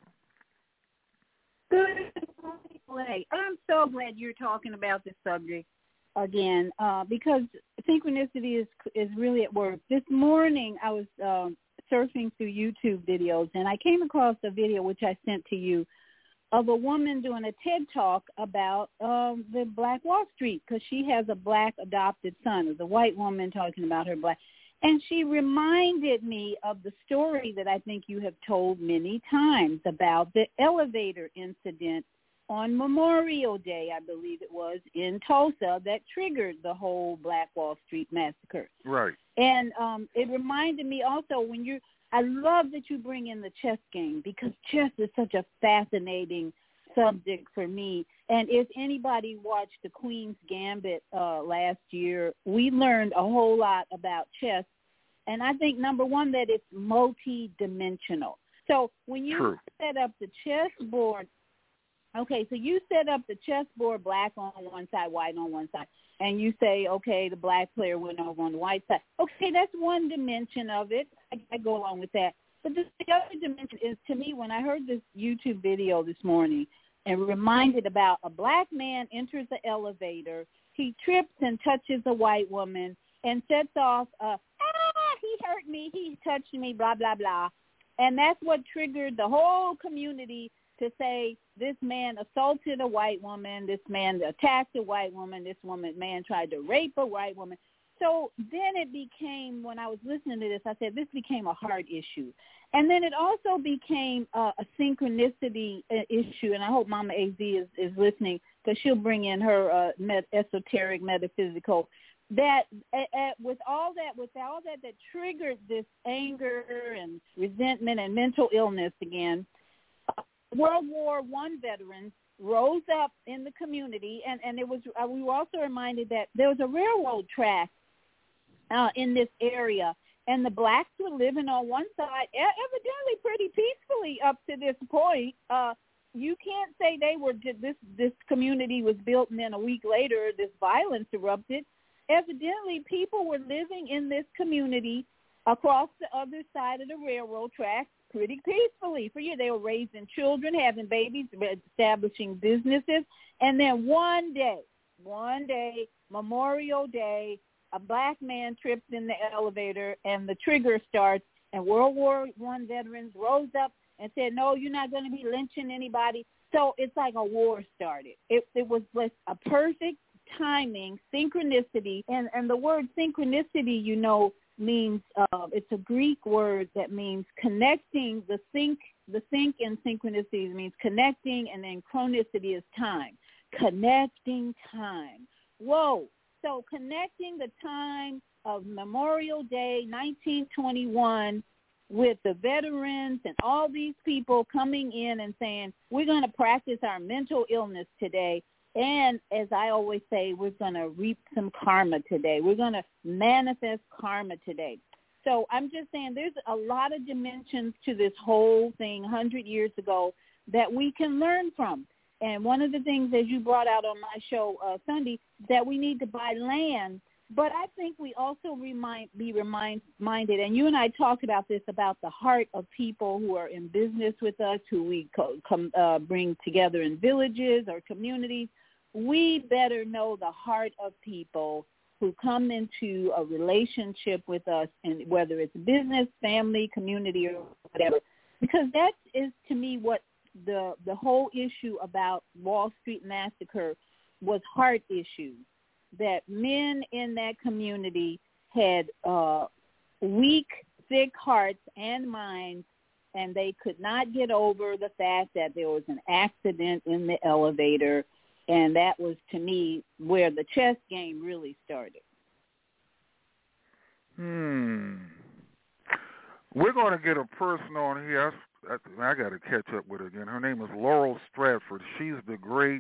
Good morning. I'm so glad you're talking about this subject again uh, because synchronicity is is really at work. This morning I was um, surfing through YouTube videos and I came across a video which I sent to you of a woman doing a TED Talk about um, the Black Wall Street because she has a black adopted son. It was a white woman talking about her black. And she reminded me of the story that I think you have told many times about the elevator incident on Memorial Day, I believe it was, in Tulsa that triggered the whole Black Wall Street massacre. Right. And um, it reminded me also when you I love that you bring in the chess game because chess is such a fascinating subject for me. And if anybody watched the Queen's Gambit uh, last year, we learned a whole lot about chess. And I think, number one, that it's multi-dimensional. So when you True. set up the chessboard, okay, so you set up the chessboard black on one side, white on one side, and you say, okay, the black player went over on the white side. Okay, that's one dimension of it. I, I go along with that. But the, the other dimension is, to me, when I heard this YouTube video this morning and reminded about a black man enters the elevator, he trips and touches a white woman and sets off, uh, ah, he hurt me, he touched me, blah, blah, blah. And that's what triggered the whole community to say this man assaulted a white woman, this man attacked a white woman, this woman man tried to rape a white woman. So then it became, when I was listening to this, I said this became a heart issue. And then it also became uh, a synchronicity uh, issue, and I hope Mama A Z is, is listening because she'll bring in her uh, met- esoteric metaphysical, that uh, uh, with all that, with all that that triggered this anger and resentment and mental illness again, uh, World War One veterans rose up in the community, and, and it was uh, we were also reminded that there was a railroad track uh, in this area, and the blacks were living on one side, evidently pretty peacefully up to this point. Uh, you can't say they were this this community was built, and then a week later this violence erupted. Evidently, people were living in this community across the other side of the railroad track pretty peacefully. For you, they were raising children, having babies, establishing businesses, and then one day, one day, Memorial Day, a black man trips in the elevator, and the trigger starts, and World War One veterans rose up and said, no, you're not going to be lynching anybody. So it's like a war started. It, it was just a perfect timing, synchronicity, and, and the word synchronicity, you know, means uh, it's a Greek word that means connecting. The sync, the sync in synchronicity means connecting, and then chronicity is time. Connecting time. Whoa. So connecting the time of Memorial Day nineteen twenty-one with the veterans and all these people coming in and saying, we're going to practice our mental illness today. And as I always say, we're going to reap some karma today. We're going to manifest karma today. So I'm just saying there's a lot of dimensions to this whole thing one hundred years ago that we can learn from. And one of the things, as you brought out on my show uh, Sunday, that we need to buy land. But I think we also remind, be remind, reminded, and you and I talked about this, about the heart of people who are in business with us, who we co- come, uh, bring together in villages or communities. We better know the heart of people who come into a relationship with us, and whether it's business, family, community, or whatever, because that is, to me, what the the whole issue about Wall Street Massacre was, heart issues. That men in that community had uh, weak, sick hearts and minds, and they could not get over the fact that there was an accident in the elevator, and that was, to me, where the chess game really started. Hmm. We're going to get a person on here. I, I, I got to catch up with her again. Her name is Laurel Stratford. She's the great,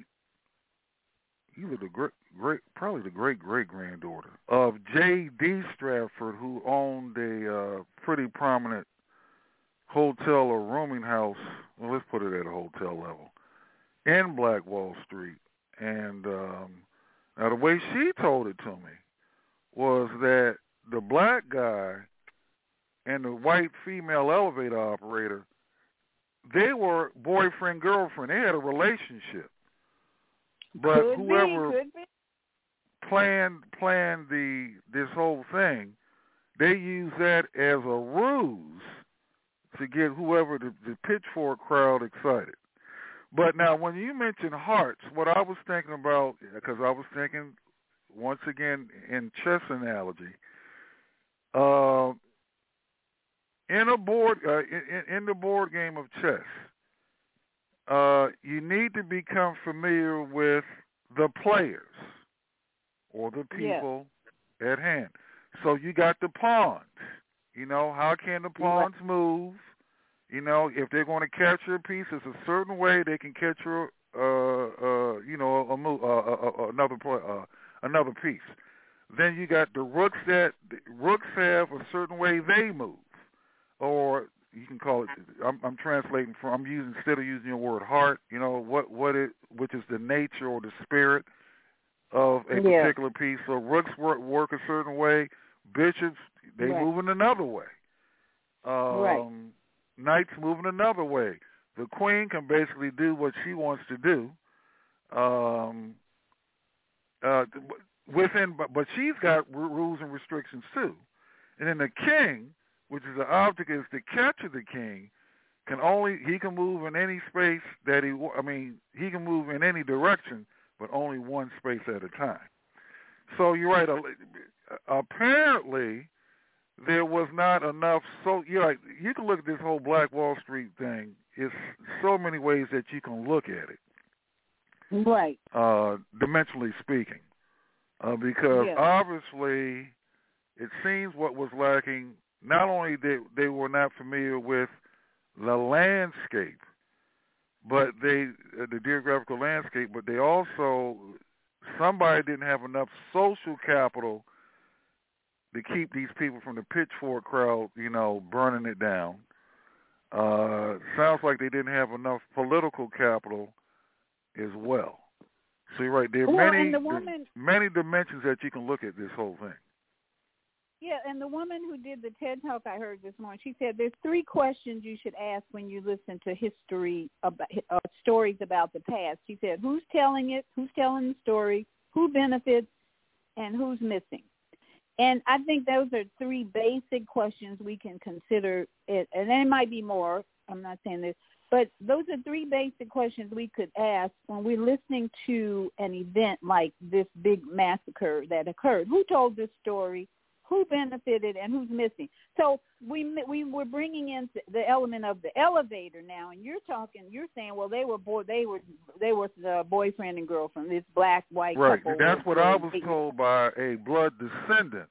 either the great, great, probably the great great granddaughter of J D Stratford, who owned a uh, pretty prominent hotel or rooming house. Well, let's put it at a hotel level in Black Wall Street. And um, now the way she told it to me was that the black guy and the white female elevator operator, they were boyfriend girlfriend. They had a relationship. But could whoever be, could be. planned planned the this whole thing, they used that as a ruse to get whoever the, the pitchfork crowd excited. But now, when you mention hearts, what I was thinking about, because I was thinking once again in chess analogy, uh, in a board uh, in, in the board game of chess. Uh, you need to become familiar with the players or the people yeah. at hand. So you got the pawns. You know, how can the pawns right. move? You know, if they're going to capture a piece, it's a certain way they can capture, uh, uh, you know, a move, uh, uh, uh, another play, uh, another piece. Then you got the rooks that the rooks have a certain way they move, or you can call it. I'm, I'm translating from. I'm using instead of using your word heart. You know what what it, which is the nature or the spirit of a yeah. particular piece. So rooks work work a certain way. Bishops they right. move in another way. Um, right. Knights moving another way. The queen can basically do what she wants to do. Um, uh, within, but, but she's got r- rules and restrictions too. And then the king, which is the object is to capture the king, can only he can move in any space that he. I mean, he can move in any direction, but only one space at a time. So you're right. Apparently, there was not enough. So you're right. You can look at this whole Black Wall Street thing. It's so many ways that you can look at it. Right. Uh, dimensionally speaking, uh, because yeah. obviously it seems what was lacking. Not only they they were not familiar with the landscape, but they uh, the geographical landscape, but they also somebody didn't have enough social capital to keep these people from the pitchfork crowd, you know, burning it down. Uh, sounds like they didn't have enough political capital as well. So you're right. There are well, many, the woman, many dimensions that you can look at this whole thing. Yeah, and the woman who did the TED Talk I heard this morning, she said there's three questions you should ask when you listen to history, about, uh, stories about the past. She said, who's telling it, who's telling the story, who benefits, and who's missing. And I think those are three basic questions we can consider, it, and there might be more, I'm not saying this, but those are three basic questions we could ask when we're listening to an event like this big massacre that occurred. Who told this story? Who benefited and who's missing? So we we were bringing in the element of the elevator now, and you're talking, you're saying, well, they were boy, they were they were the boyfriend and girlfriend, this black white right. couple. Right, that's what I was eight. told by a blood descendant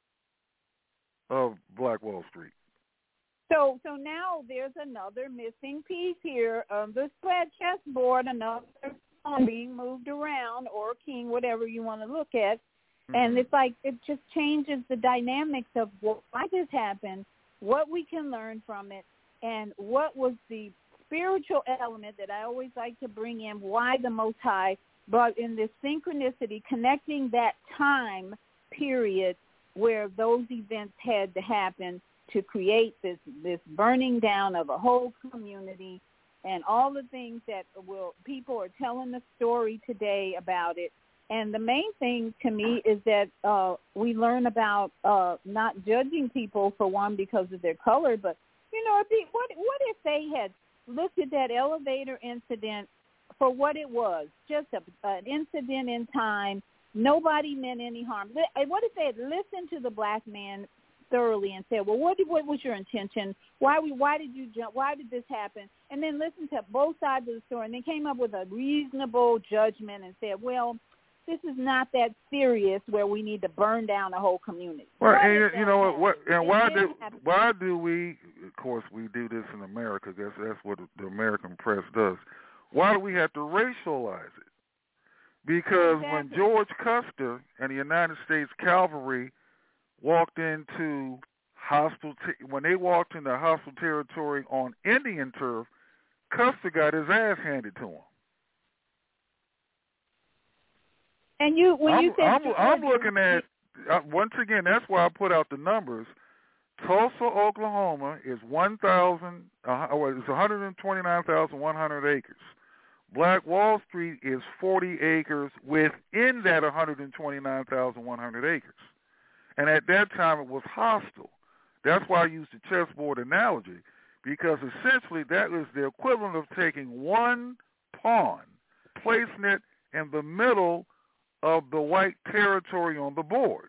of Black Wall Street. So so now there's another missing piece here. Um, the spread chessboard, another pawn being moved around, or a king, whatever you want to look at. Mm-hmm. And it's like it just changes the dynamics of why this happened, what we can learn from it, and what was the spiritual element that I always like to bring in, why the Most High brought in this synchronicity, connecting that time period where those events had to happen to create this, this burning down of a whole community, and all the things that will people are telling the story today about it. And the main thing to me is that uh, we learn about uh, not judging people, for one, because of their color, but, you know, what, what if they had looked at that elevator incident for what it was, just a, an incident in time. Nobody meant any harm. What if they had listened to the black man thoroughly and said, well, what, what was your intention? Why we, why did you jump? Why did this happen? And then listened to both sides of the story, and then came up with a reasonable judgment and said, well, this is not that serious where we need to burn down the whole community. Well, and you know what? what and why do why do we? Of course, we do this in America. That's that's what the American press does. Why do we have to racialize it? Because exactly. when George Custer and the United States Cavalry walked into hostile, te- when they walked into hostile territory on Indian turf, Custer got his ass handed to him. And you, when I'm, you said I'm, I'm looking at uh, once again. That's why I put out the numbers. Tulsa, Oklahoma, is one thousand. Uh, it's one hundred twenty-nine thousand one hundred acres. Black Wall Street is forty acres within that one hundred twenty-nine thousand one hundred acres. And at that time, it was hostile. That's why I used the chessboard analogy, because essentially that is the equivalent of taking one pawn, placing it in the middle of the white territory on the board.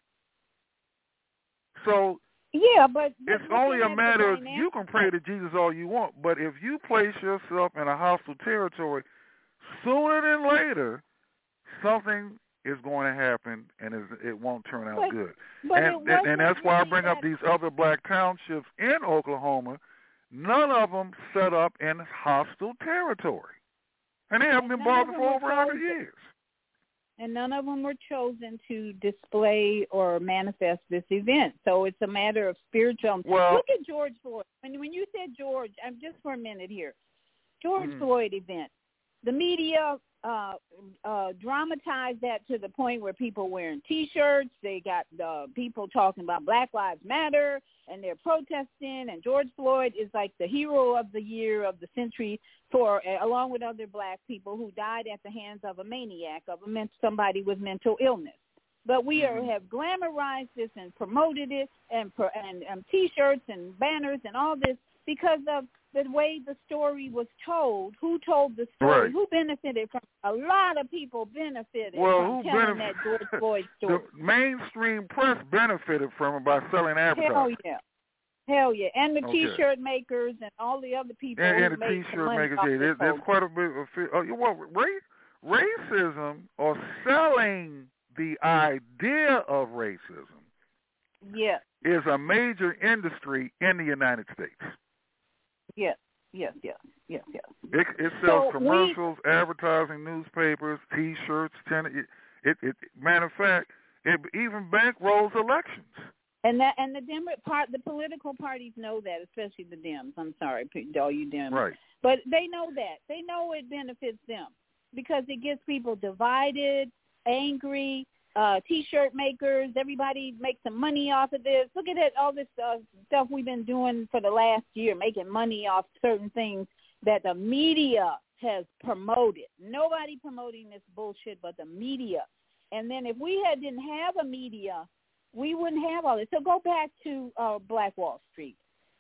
So yeah, but, but it's only a matter of, you can pray to Jesus all you want, but if you place yourself in a hostile territory, sooner than later, something is going to happen, and it won't turn out but, good. But and and that's why I bring that... up these other black townships in Oklahoma. None of them set up in hostile territory, and they haven't been bothered for over one hundred years. And none of them were chosen to display or manifest this event. So it's a matter of spiritual. Well, look at George Floyd. When, when you said George, I'm just for a minute here. George mm. Floyd event. The media uh, uh, dramatized that to the point where people wearing T-shirts. They got the people talking about Black Lives Matter, and they're protesting. And George Floyd is like the hero of the year, of the century, for uh, along with other black people who died at the hands of a maniac, of a, somebody with mental illness. But we are, have glamorized this and promoted it, and, and um, T-shirts and banners and all this because of the way the story was told. Who told the story? Right. Who benefited from? A lot of people benefited well, from who telling benef- that George Floyd story. The mainstream press benefited from it by selling advertising. Hell yeah. Hell yeah. And the okay. T-shirt makers and all the other people and, who and the make T-shirt money makers, off yeah, there's, there's quite a bit of oh, you know, race, racism or selling the idea of racism yeah. is a major industry in the United States. Yes, yes, yes, yes, yes. It, it sells so commercials, we, advertising, newspapers, T-shirts. Ten, it, it, it, matter of fact, it even bankrolls elections. And that, and the Dem part, the political parties know that, especially the Dems. I'm sorry, all you Dems. Right. But they know that. They know it benefits them because it gets people divided, angry. Uh, T-shirt makers, everybody makes some money off of this. Look at it, all this uh, stuff we've been doing for the last year, making money off certain things that the media has promoted. Nobody promoting this bullshit but the media. And then if we had didn't have a media, we wouldn't have all this. So go back to uh, Black Wall Street.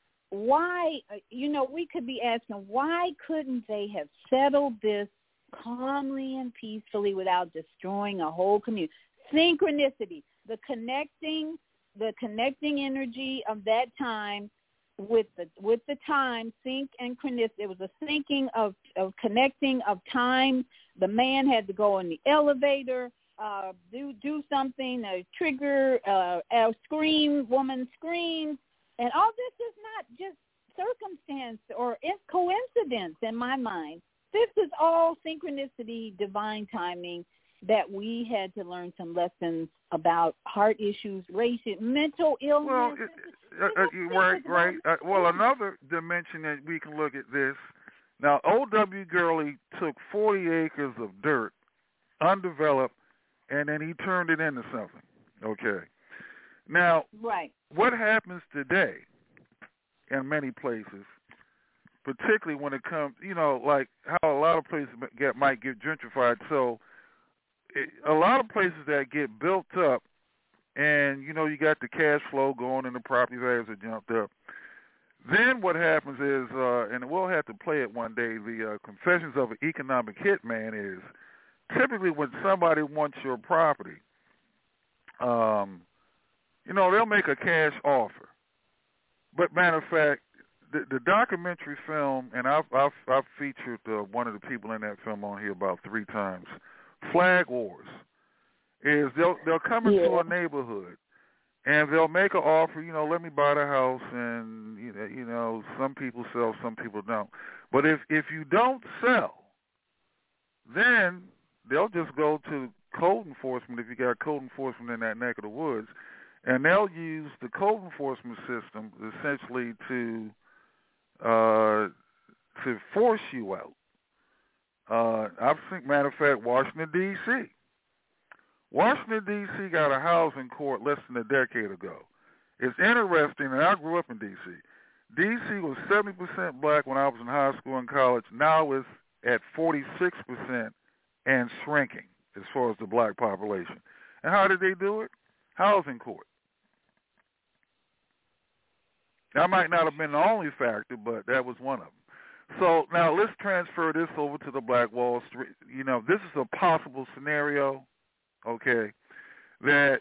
Why, you know, we could be asking, why couldn't they have settled this calmly and peacefully without destroying a whole community? Synchronicity, the connecting, the connecting energy of that time with the with the time, sync and chronicity. It was a syncing of, of connecting of time. The man had to go in the elevator, uh, do do something, a trigger, uh, a scream, woman screams, and all this is not just circumstance or coincidence in my mind. this is all synchronicity, divine timing, that we had to learn some lessons about heart issues, race, mental illness. Well, it, uh, uh, right, right. Uh, well, another dimension that we can look at this. Now, O W Gurley took forty acres of dirt, undeveloped, and then he turned it into something. Okay. Now, right. What happens today in many places, particularly when it comes, you know, like how a lot of places get might get gentrified. So it, a lot of places that get built up, and, you know, you got the cash flow going and the property values are jumped up. Then what happens is, uh, and we'll have to play it one day, the uh, Confessions of an Economic Hitman is typically when somebody wants your property, um, you know, they'll make a cash offer. But matter of fact, the, the documentary film, and I've, I've, I've featured uh, one of the people in that film on here about three times, Flag Wars, is they'll, they'll come into yeah. a neighborhood, and they'll make an offer, you know, let me buy the house, and, you know, you know, some people sell, some people don't. But if, if you don't sell, then they'll just go to code enforcement, if you got code enforcement in that neck of the woods, and they'll use the code enforcement system essentially to uh, to force you out. Uh, I think, matter of fact, Washington, D C Washington, D C got a housing court less than a decade ago. It's interesting, and I grew up in D C D C was seventy percent black when I was in high school and college. Now it's at forty-six percent and shrinking as far as the black population. And how did they do it? Housing court. That might not have been the only factor, but that was one of them. So now let's transfer this over to the Black Wall Street. You know, this is a possible scenario, okay, that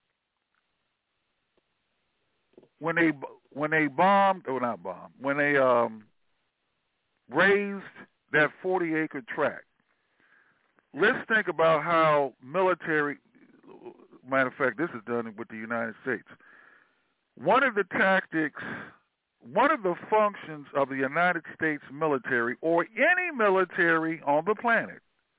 when they when they bombed, or not bombed, when they um, raised that forty-acre tract, let's think about how military, matter of fact, this is done with the United States. One of the tactics, one of the functions of the United States military, or any military on the planet,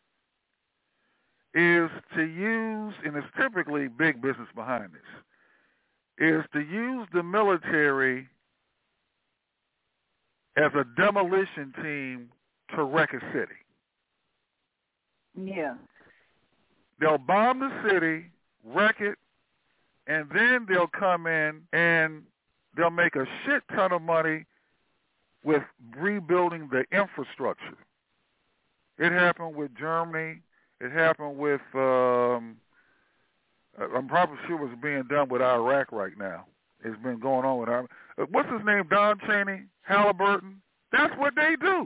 is to use, and it's typically big business behind this, is to use the military as a demolition team to wreck a city. Yeah. They'll bomb the city, wreck it, and then they'll come in and they'll make a shit ton of money with rebuilding the infrastructure. It happened with Germany. It happened with, um, I'm probably sure it's being done with Iraq right now. It's been going on with Iraq. What's his name? Don Cheney, Halliburton. That's what they do.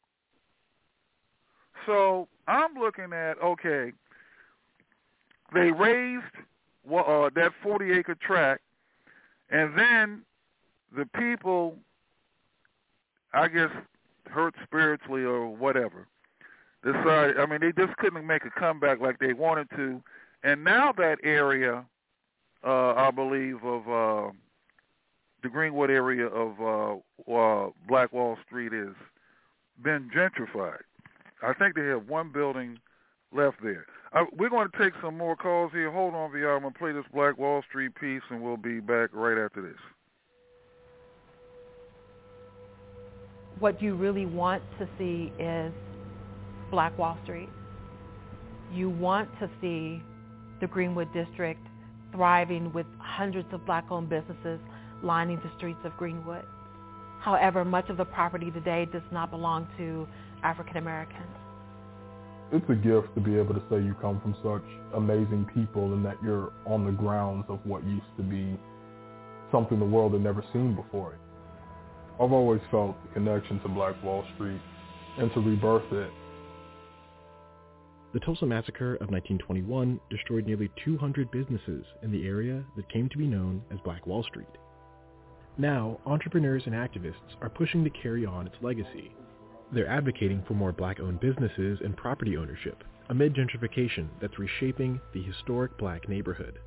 So I'm looking at, okay, they raised uh, that forty-acre tract, and then the people, I guess, hurt spiritually or whatever, decided, I mean, they just couldn't make a comeback like they wanted to, and now that area, uh, I believe, of uh, the Greenwood area of uh, uh, Black Wall Street has been gentrified. I think they have one building left there. Uh, we're going to take some more calls here. Hold on, V R. I'm going to play this Black Wall Street piece, and we'll be back right after this. What you really want to see is Black Wall Street. You want to see the Greenwood District thriving with hundreds of black-owned businesses lining the streets of Greenwood. However, much of the property today does not belong to African Americans. It's a gift to be able to say you come from such amazing people and that you're on the grounds of what used to be something the world had never seen before. I've always felt the connection to Black Wall Street and to rebirth it. The Tulsa Massacre of nineteen twenty-one destroyed nearly two hundred businesses in the area that came to be known as Black Wall Street. Now, entrepreneurs and activists are pushing to carry on its legacy. They're advocating for more black-owned businesses and property ownership amid gentrification that's reshaping the historic black neighborhood.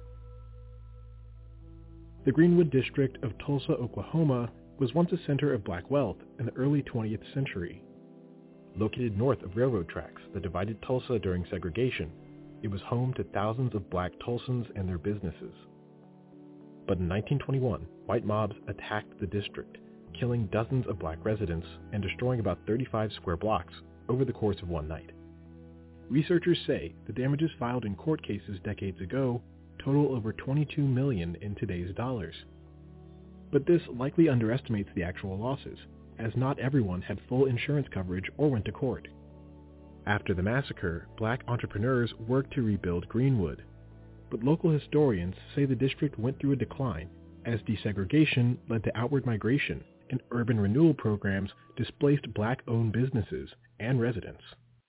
The Greenwood District of Tulsa, Oklahoma was once a center of black wealth in the early twentieth century. Located north of railroad tracks that divided Tulsa during segregation, it was home to thousands of black Tulsans and their businesses. But in nineteen twenty-one, white mobs attacked the district, killing dozens of black residents and destroying about thirty-five square blocks over the course of one night. Researchers say the damages filed in court cases decades ago total over twenty-two million dollars in today's dollars. But this likely underestimates the actual losses, as not everyone had full insurance coverage or went to court. After the massacre, black entrepreneurs worked to rebuild Greenwood. But local historians say the district went through a decline as desegregation led to outward migration and urban renewal programs displaced black-owned businesses and residents.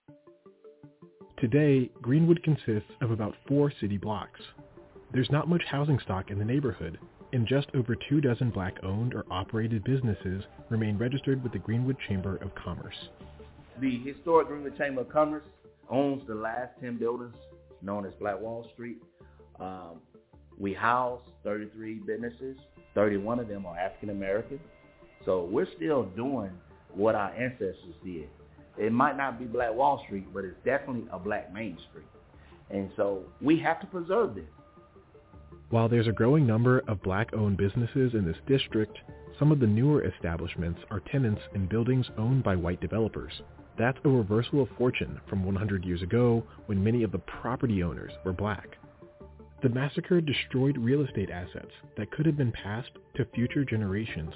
Today, Greenwood consists of about four city blocks. There's not much housing stock in the neighborhood, and just over two dozen black-owned or operated businesses remain registered with the Greenwood Chamber of Commerce. The historic Greenwood Chamber of Commerce owns the last ten buildings known as Black Wall Street. Um, we house thirty-three businesses. thirty-one of them are African American. So we're still doing what our ancestors did. It might not be Black Wall Street, but it's definitely a black Main Street. And so we have to preserve this. While there's a growing number of black-owned businesses in this district, some of the newer establishments are tenants in buildings owned by white developers. That's a reversal of fortune from one hundred years ago when many of the property owners were black. The massacre destroyed real estate assets that could have been passed to future generations.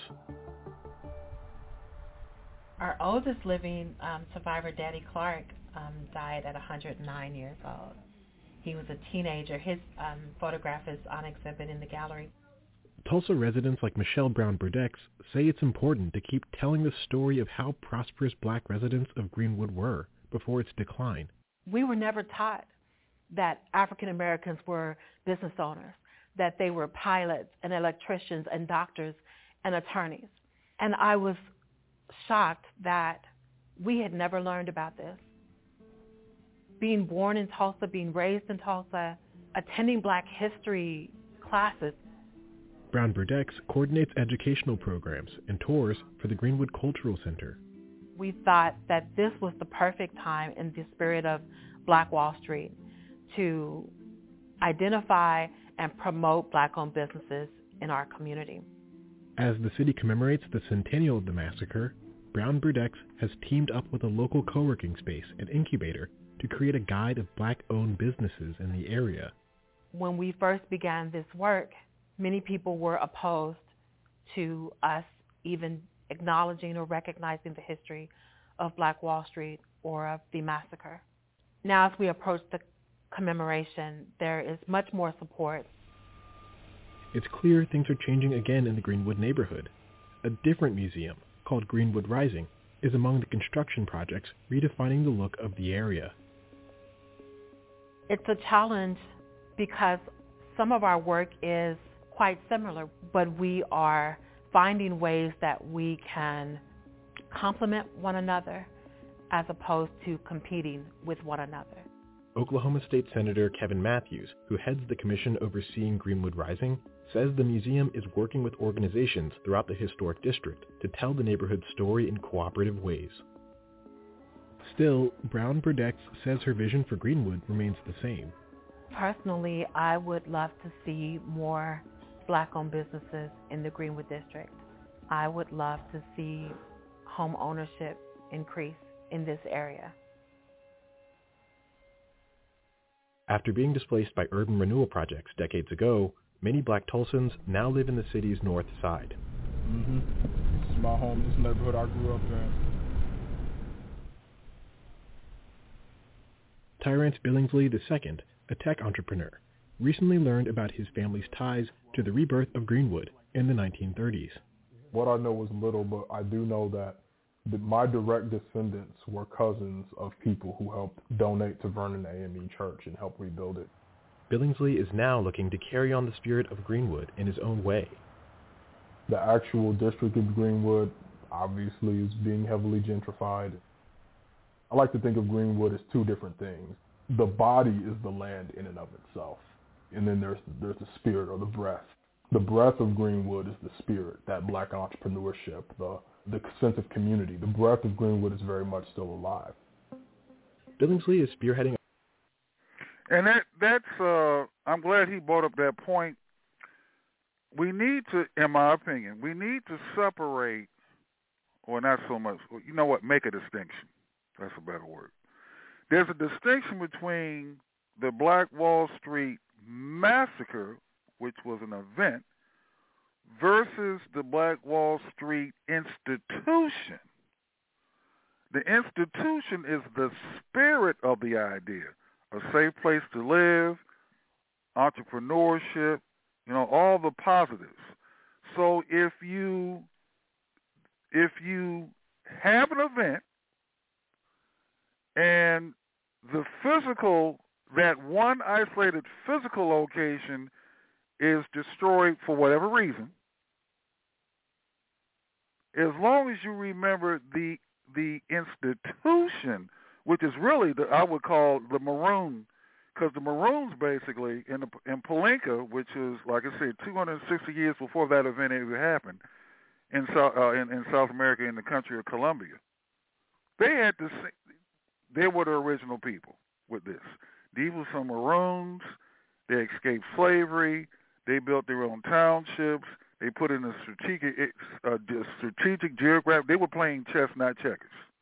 Our oldest living um, survivor, Daddy Clark, um, died at one hundred nine years old. He was a teenager. His um, photograph is on exhibit in the gallery. Tulsa residents like Michelle Brown Burdex say it's important to keep telling the story of how prosperous black residents of Greenwood were before its decline. We were never taught that African Americans were business owners, that they were pilots and electricians and doctors and attorneys. And I was shocked that we had never learned about this. Being born in Tulsa, being raised in Tulsa, attending Black history classes. Brown Burdex coordinates educational programs and tours for the Greenwood Cultural Center. We thought that this was the perfect time in the spirit of Black Wall Street to identify and promote black-owned businesses in our community. As the city commemorates the centennial of the massacre, Brown Burdex has teamed up with a local co-working space and incubator to create a guide of black-owned businesses in the area. When we first began this work, many people were opposed to us even acknowledging or recognizing the history of Black Wall Street or of the massacre. Now, as we approach the commemoration, there is much more support. It's clear things are changing again in the Greenwood neighborhood. A different museum, called Greenwood Rising, is among the construction projects redefining the look of the area. It's a challenge because some of our work is quite similar, but we are finding ways that we can complement one another as opposed to competing with one another. Oklahoma State Senator Kevin Matthews, who heads the commission overseeing Greenwood Rising, says the museum is working with organizations throughout the historic district to tell the neighborhood's story in cooperative ways. Still, Brown Burdex says her vision for Greenwood remains the same. Personally, I would love to see more black-owned businesses in the Greenwood district. I would love to see home ownership increase in this area. After being displaced by urban renewal projects decades ago, many black Tulsans now live in the city's north side. Mm-hmm. This is my home. This is the neighborhood I grew up in. Tyrance Billingsley the Second, a tech entrepreneur, recently learned about his family's ties to the rebirth of Greenwood in the nineteen thirties. What I know is little, but I do know that the, my direct descendants were cousins of people who helped donate to Vernon A M E Church and help rebuild it. Billingsley is now looking to carry on the spirit of Greenwood in his own way. The actual district of Greenwood obviously is being heavily gentrified. I like to think of Greenwood as two different things. The body is the land in and of itself, and then there's there's the spirit or the breath the breath of Greenwood is the spirit, that black entrepreneurship, the the sense of community. The breath of Greenwood is very much still alive. Billingsley is spearheading. And that that's uh, I'm glad he brought up that point. We need to, in my opinion, we need to separate, or not so much, you know what, make a distinction. That's a better word. There's a distinction between the Black Wall Street Massacre, which was an event, versus the Black Wall Street institution. The institution is the spirit of the idea, a safe place to live, entrepreneurship, you know, all the positives. So if you if you have an event and the physical, that one isolated physical location is destroyed for whatever reason, as long as you remember the the institution, which is really the, I would call the Maroon, because the Maroons basically in the, in Palenque, which is, like I said, two hundred sixty years before that event even happened in South uh, in, in South America, in the country of Colombia, they had to. They were the original people with this. These were some Maroons. They escaped slavery. They built their own townships. They put in a strategic, uh, strategic geographic. They were playing chess, not checkers.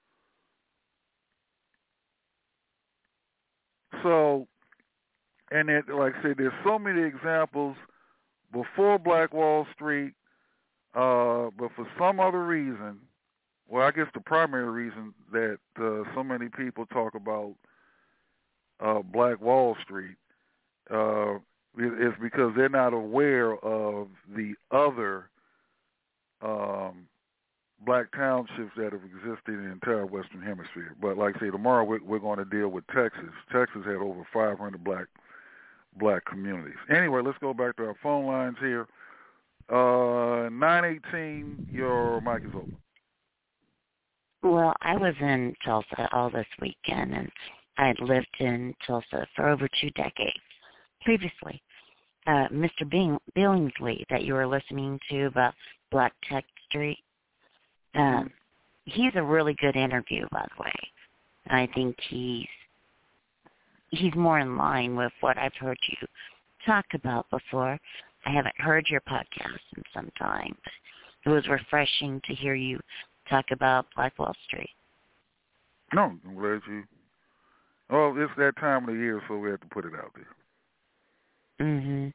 So, and it, like I said, there's so many examples before Black Wall Street, uh, but for some other reason, well, I guess the primary reason that uh, so many people talk about uh, Black Wall Street uh, is because they're not aware of the other um, black townships that have existed in the entire Western Hemisphere. But like I say, tomorrow we're, we're going to deal with Texas. Texas had over five hundred black black communities. Anyway, let's go back to our phone lines here. Uh, nine eighteen, your mic is open. Well, I was in Tulsa all this weekend, and I had lived in Tulsa for over two decades previously. Uh, Mister Bing, Billingsley, that you were listening to about Black Tech Street, um, he's a really good interview, by the way. And I think he's he's more in line with what I've heard you talk about before. I haven't heard your podcast in some time, but it was refreshing to hear you talk about Black Wall Street. No, I'm glad you. Well, it's that time of the year, so we have to put it out there. Mm-hmm.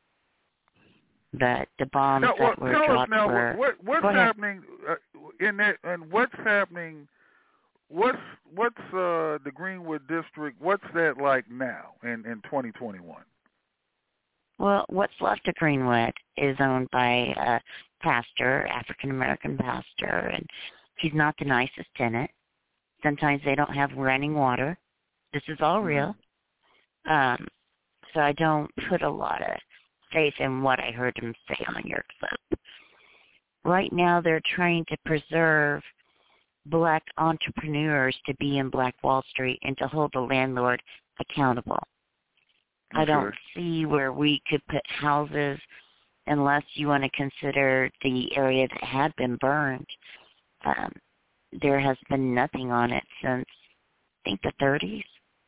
But the bombs now, that well, were tell dropped us now, were... what, what's happening uh, in that, and what's happening, what's what's uh, the Greenwood District, what's that like now in, in twenty twenty-one? Well, what's left of Greenwood is owned by a pastor, African-American pastor, and he's not the nicest tenant. Sometimes they don't have running water. This is all real. Um, so I don't put a lot of faith in what I heard him say on your clip. Right now they're trying to preserve black entrepreneurs to be in Black Wall Street and to hold the landlord accountable. Okay. I don't see where we could put houses unless you want to consider the area that had been burned. Um, there has been nothing on it since, I think, the thirties.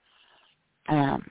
Um,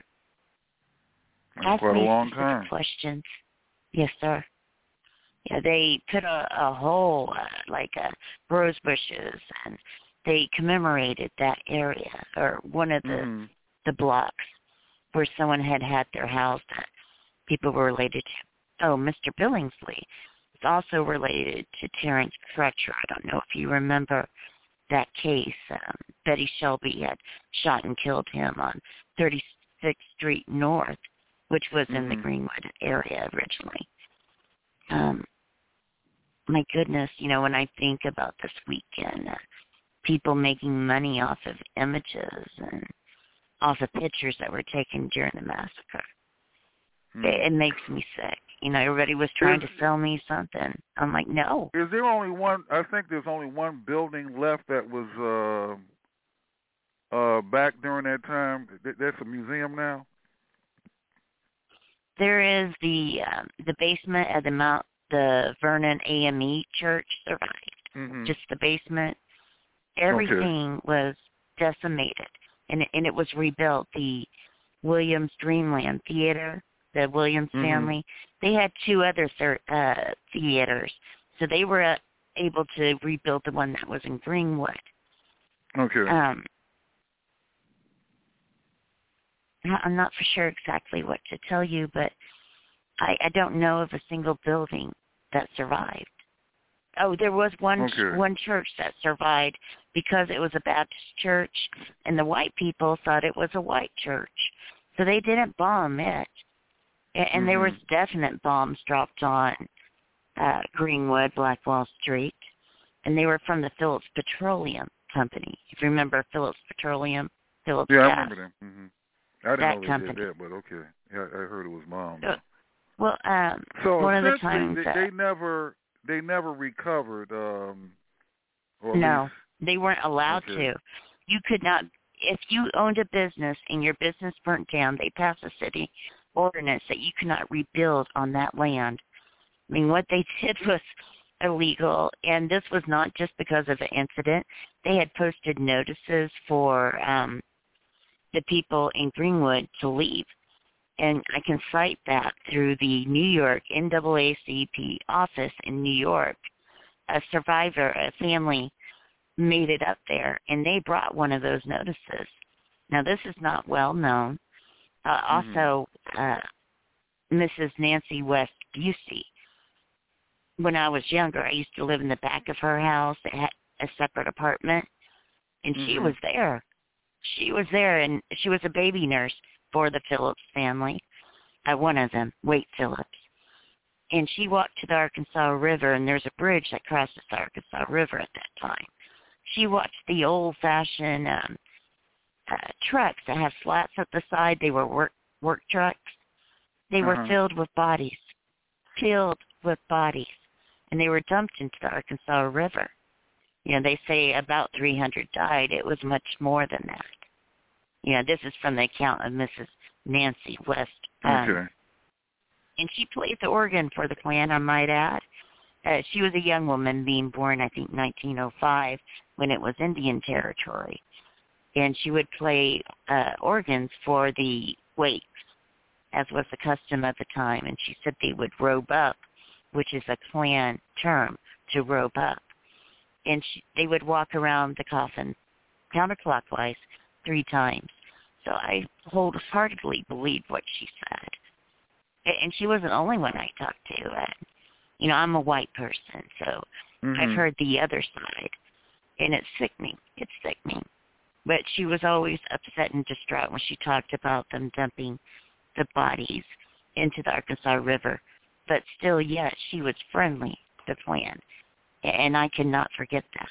That's quite a long time. Questions. Yes, sir. Yeah, they put a, a whole, uh, like, uh, rose bushes, and they commemorated that area, or one of the mm. the blocks where someone had had their house that people were related to. Oh, Mister Billingsley is also related to Terrence Crutcher. I don't know if you remember that case. Um, Betty Shelby had shot and killed him on thirty-sixth Street North, which was mm-hmm. in the Greenwood area originally. Um, my goodness, you know, when I think about this weekend, uh, people making money off of images and off of pictures that were taken during the massacre, mm. it, it makes me sick. You know, everybody was trying is, to sell me something. I'm like, no. Is there only one? I think there's only one building left that was uh, uh, back during that time. That's a museum now. There is the um, the basement of the Mount the Vernon A M E church survived, Mm-hmm. just the basement. Everything okay. was decimated, and it, and it was rebuilt. The Williams Dreamland Theater, the Williams mm-hmm. family, they had two other thir- uh, theaters, so they were uh, able to rebuild the one that was in Greenwood. Okay. Um, I'm not for sure exactly what to tell you, but I, I don't know of a single building that survived. Oh, there was one okay. one church that survived because it was a Baptist church, and the white people thought it was a white church, so they didn't bomb it. And, and mm-hmm. there was definite bombs dropped on uh, Greenwood, Blackwall Street, and they were from the Phillips Petroleum Company. If you remember Phillips Petroleum, Phillips yeah, Gas. I remember them. Mm-hmm. I didn't that know they company. did that, but okay. Yeah, I heard it was bombed. So, well, um, so one of the times they, that, they never they never recovered. Um, or no, least, they weren't allowed okay. to. You could not. If you owned a business and your business burnt down, they passed a city ordinance that you could not rebuild on that land. I mean, what they did was illegal, and this was not just because of the incident. They had posted notices for um, the people in Greenwood to leave. And I can cite that through the New York N double A C P office in New York. A survivor, a family, made it up there, and they brought one of those notices. Now, this is not well known. Uh, mm-hmm. Also, uh, Missus Nancy West Busey. When I was younger, I used to live in the back of her house. It had a separate apartment, and mm-hmm. she was there. She was there, and she was a baby nurse for the Phillips family, uh, one of them, Wade Phillips. And she walked to the Arkansas River, and there's a bridge that crosses the Arkansas River at that time. She watched the old-fashioned um, uh, trucks that have slats at the side. They were work work trucks. They were uh-huh. filled with bodies, filled with bodies, and they were dumped into the Arkansas River. You know, they say about three hundred died. It was much more than that. You know, this is from the account of Missus Nancy West. Um, okay. And she played the organ for the Klan, I might add. Uh, she was a young woman being born, I think, nineteen oh five, when it was Indian territory. And she would play uh, organs for the wakes, as was the custom at the time. And she said they would robe up, which is a Klan term, to robe up. And she, they would walk around the coffin counterclockwise three times. So I wholeheartedly believed what she said. And she wasn't the only one I talked to. Uh, you know, I'm a white person, so mm-hmm. I've heard the other side. And it's sickening. It's sickening. But she was always upset and distraught when she talked about them dumping the bodies into the Arkansas River. But still, yet, she was friendly to the Klan. And I cannot forget that.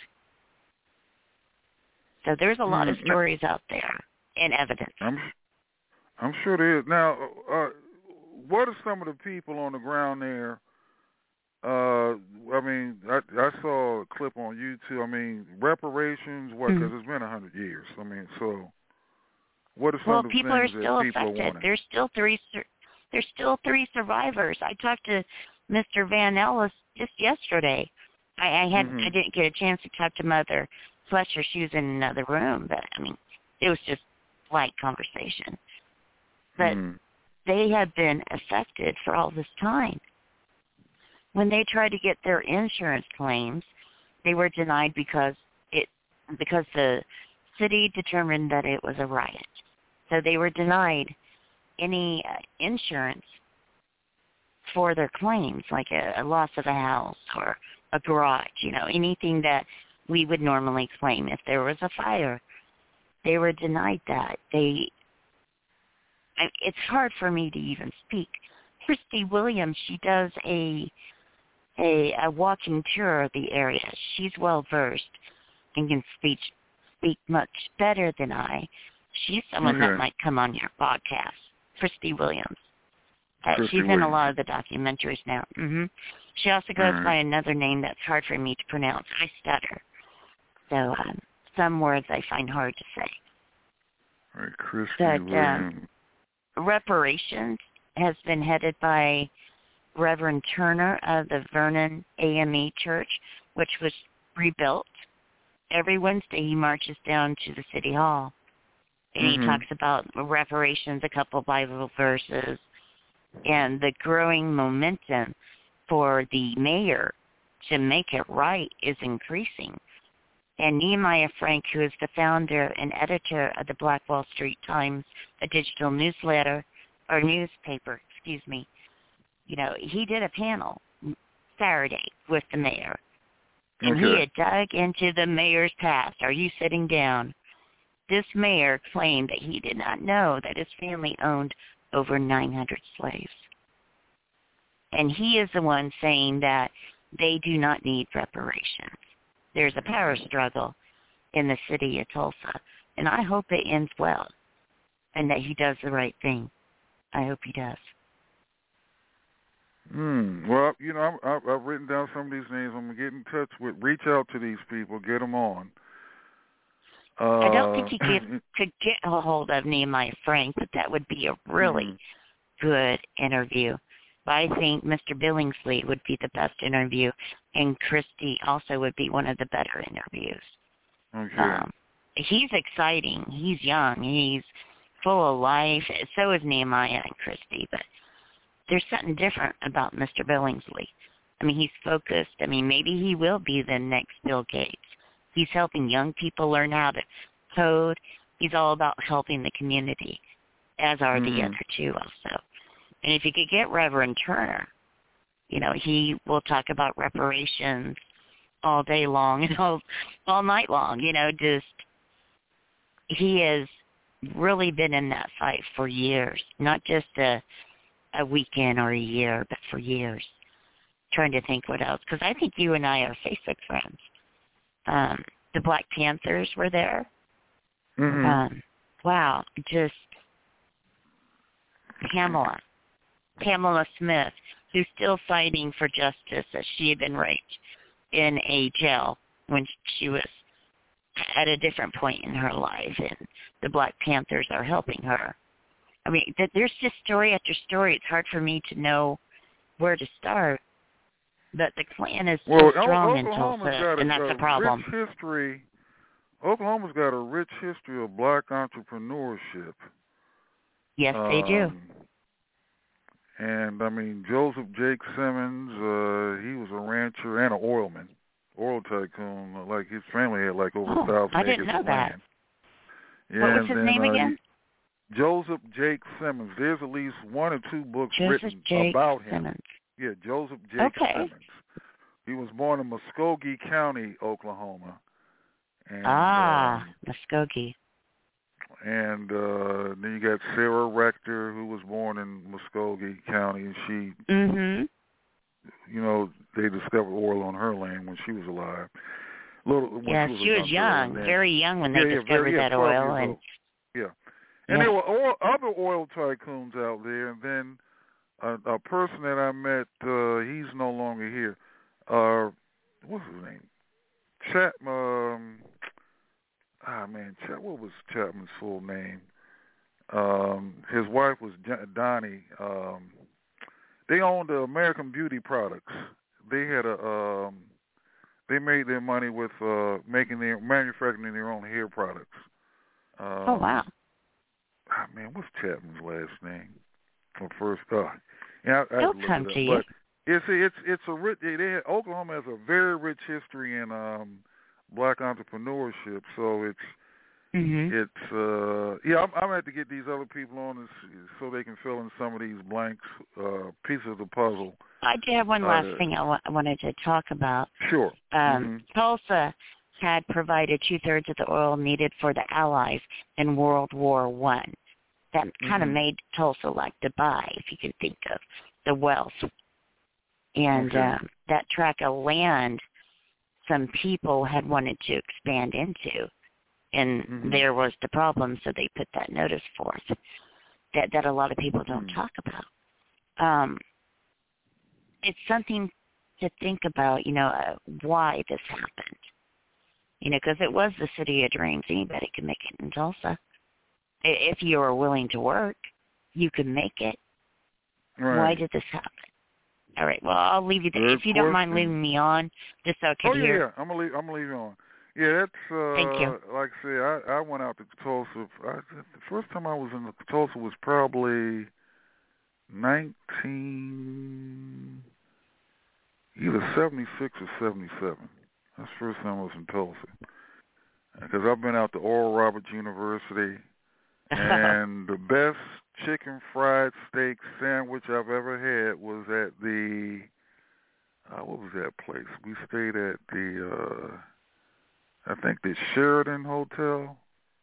So there's a lot mm-hmm. of stories out there and evidence. I'm, I'm sure there is. Now, uh, what are some of the people on the ground there? Uh, I mean, I, I saw a clip on YouTube. I mean, reparations, what? Because mm-hmm. it's been a hundred years. I mean, so what are some well, of the people things are still that people affected. are wanting? There's still three. There's still three survivors. I talked to Mister Van Ellis just yesterday. I, I had mm-hmm. I didn't get a chance to talk to Mother Fletcher. She was in another room, but I mean, it was just light conversation. But mm-hmm. they had been affected for all this time. When they tried to get their insurance claims, they were denied because it because the city determined that it was a riot. So they were denied any uh, insurance for their claims, like a, a loss of a house or a garage, you know, anything that we would normally claim if there was a fire. They were denied that. They, I, it's hard for me to even speak. Christy Williams, she does a a, a walking tour of the area. She's well versed and can speak speak much better than I. She's someone okay. that might come on your podcast. Christy Williams. Uh, Christy she's Williams. in a lot of the documentaries now. hmm She also goes right. by another name that's hard for me to pronounce. I stutter. So um, some words I find hard to say. All right, Christy but, Williams. Um, reparations has been headed by Reverend Turner of the Vernon A M E Church, which was rebuilt. Every Wednesday he marches down to the City Hall, and Mm-hmm. he talks about reparations, a couple Bible verses, and the growing momentum for the mayor to make it right is increasing. And Nehemiah Frank, who is the founder and editor of the Black Wall Street Times, a digital newsletter, or newspaper, excuse me, you know, he did a panel Saturday with the mayor. And Okay. he had dug into the mayor's past. Are you sitting down? This mayor claimed that he did not know that his family owned over nine hundred slaves. And he is the one saying that they do not need reparations. There's a power struggle in the city of Tulsa, and I hope it ends well and that he does the right thing. I hope he does. Hmm. Well, you know, I'm, I've, I've written down some of these names. I'm going to get in touch with, reach out to these people, get them on. Uh, I don't think he could, could get a hold of Nehemiah Frank, but that would be a really mm-hmm. good interview. But I think Mister Billingsley would be the best interview, and Christie also would be one of the better interviews. Okay. Um, he's exciting. He's young. He's full of life. So is Nehemiah and Christie, but there's something different about Mister Billingsley. I mean, he's focused. I mean, maybe he will be the next Bill Gates. He's helping young people learn how to code. He's all about helping the community, as are Mm-hmm. the other two also. And if you could get Reverend Turner, you know, he will talk about reparations all day long and all, all night long, you know, just he has really been in that fight for years, not just a a weekend or a year, but for years. Trying to think what else, because I think you and I are Facebook friends. Um, the Black Panthers were there. Mm-hmm. Um, wow, just Pamela, Pamela Smith, who's still fighting for justice, as she had been raped in a jail when she was at a different point in her life, and the Black Panthers are helping her. I mean, there's just story after story. It's hard for me to know where to start, but the Klan is so well, strong in Oklahoma's Tulsa, got a, and that's a a problem. Rich history. Oklahoma's got a rich history of black entrepreneurship. Yes, um, they do. And I mean, Joseph Jake Simmons, uh, he was a rancher and an oilman, oil tycoon. Like his family had like over Oh, a thousand I acres didn't know of that. land. Yeah, What was his and then, name uh, again? Joseph Jake Simmons. There's at least one or two books Joseph written Jake about him. Simmons. Yeah, Joseph Jake Okay. Simmons. He was born in Muskogee County, Oklahoma. And, Ah, um, Muskogee. And uh, then you got Sarah Rector, who was born in Muskogee County, and she, Mm-hmm. you know, they discovered oil on her land when she was alive. Little, when Yeah, she was, she a was young, girl, young, and then, very young when they yeah, yeah, discovered very, yeah, that twelve oil. years And old. Yeah, and yeah. there were oil, other oil tycoons out there, and then a, a person that I met, uh, he's no longer here. Uh, what's his name? Chat. Um, ah man, Chat. What was Chapman's full name? Um, his wife was Donnie. Um, they owned the American Beauty Products. They had a. Um, they made their money with uh, making their manufacturing their own hair products. Um, oh wow. Ah, man, what's Chapman's last name? Or first, uh, yeah, I, I They'll look come it up. to you. But it's it's it's a rich. They have, Oklahoma has a very rich history in um, black entrepreneurship. So it's Mm-hmm. it's uh, yeah. I'm, I'm gonna have to get these other people on this, so they can fill in some of these blanks, uh, pieces of the puzzle. I do have one last uh, thing I, w- I wanted to talk about. Sure. Um, mm-hmm. Tulsa had provided two-thirds of the oil needed for the Allies in World War One. That kind of Mhm. made Tulsa like Dubai, if you can think of the wealth. And Okay. um, that tract of land, some people had wanted to expand into, and Mhm. there was the problem, so they put that notice forth that, that a lot of people don't Mhm. talk about. Um, it's something to think about, you know, uh, why this happened. You know, because it was the city of dreams. Anybody could make it in Tulsa. If you were willing to work, you could make it. Right. Why did this happen? All right. Well, I'll leave you there. Good If you don't mind question. leaving me on, just so I can Oh yeah, hear. yeah. I'm gonna leave. I'm gonna leave you on. Yeah, that's uh, Thank you. like I said, I, I went out to Tulsa. I, the first time I was in Tulsa was probably nineteen, either seventy-six or seventy-seven. That's the first time I was in Tulsa. Because I've been out to Oral Roberts University, and the best chicken fried steak sandwich I've ever had was at the, uh, what was that place? We stayed at the, uh, I think the Sheridan Hotel.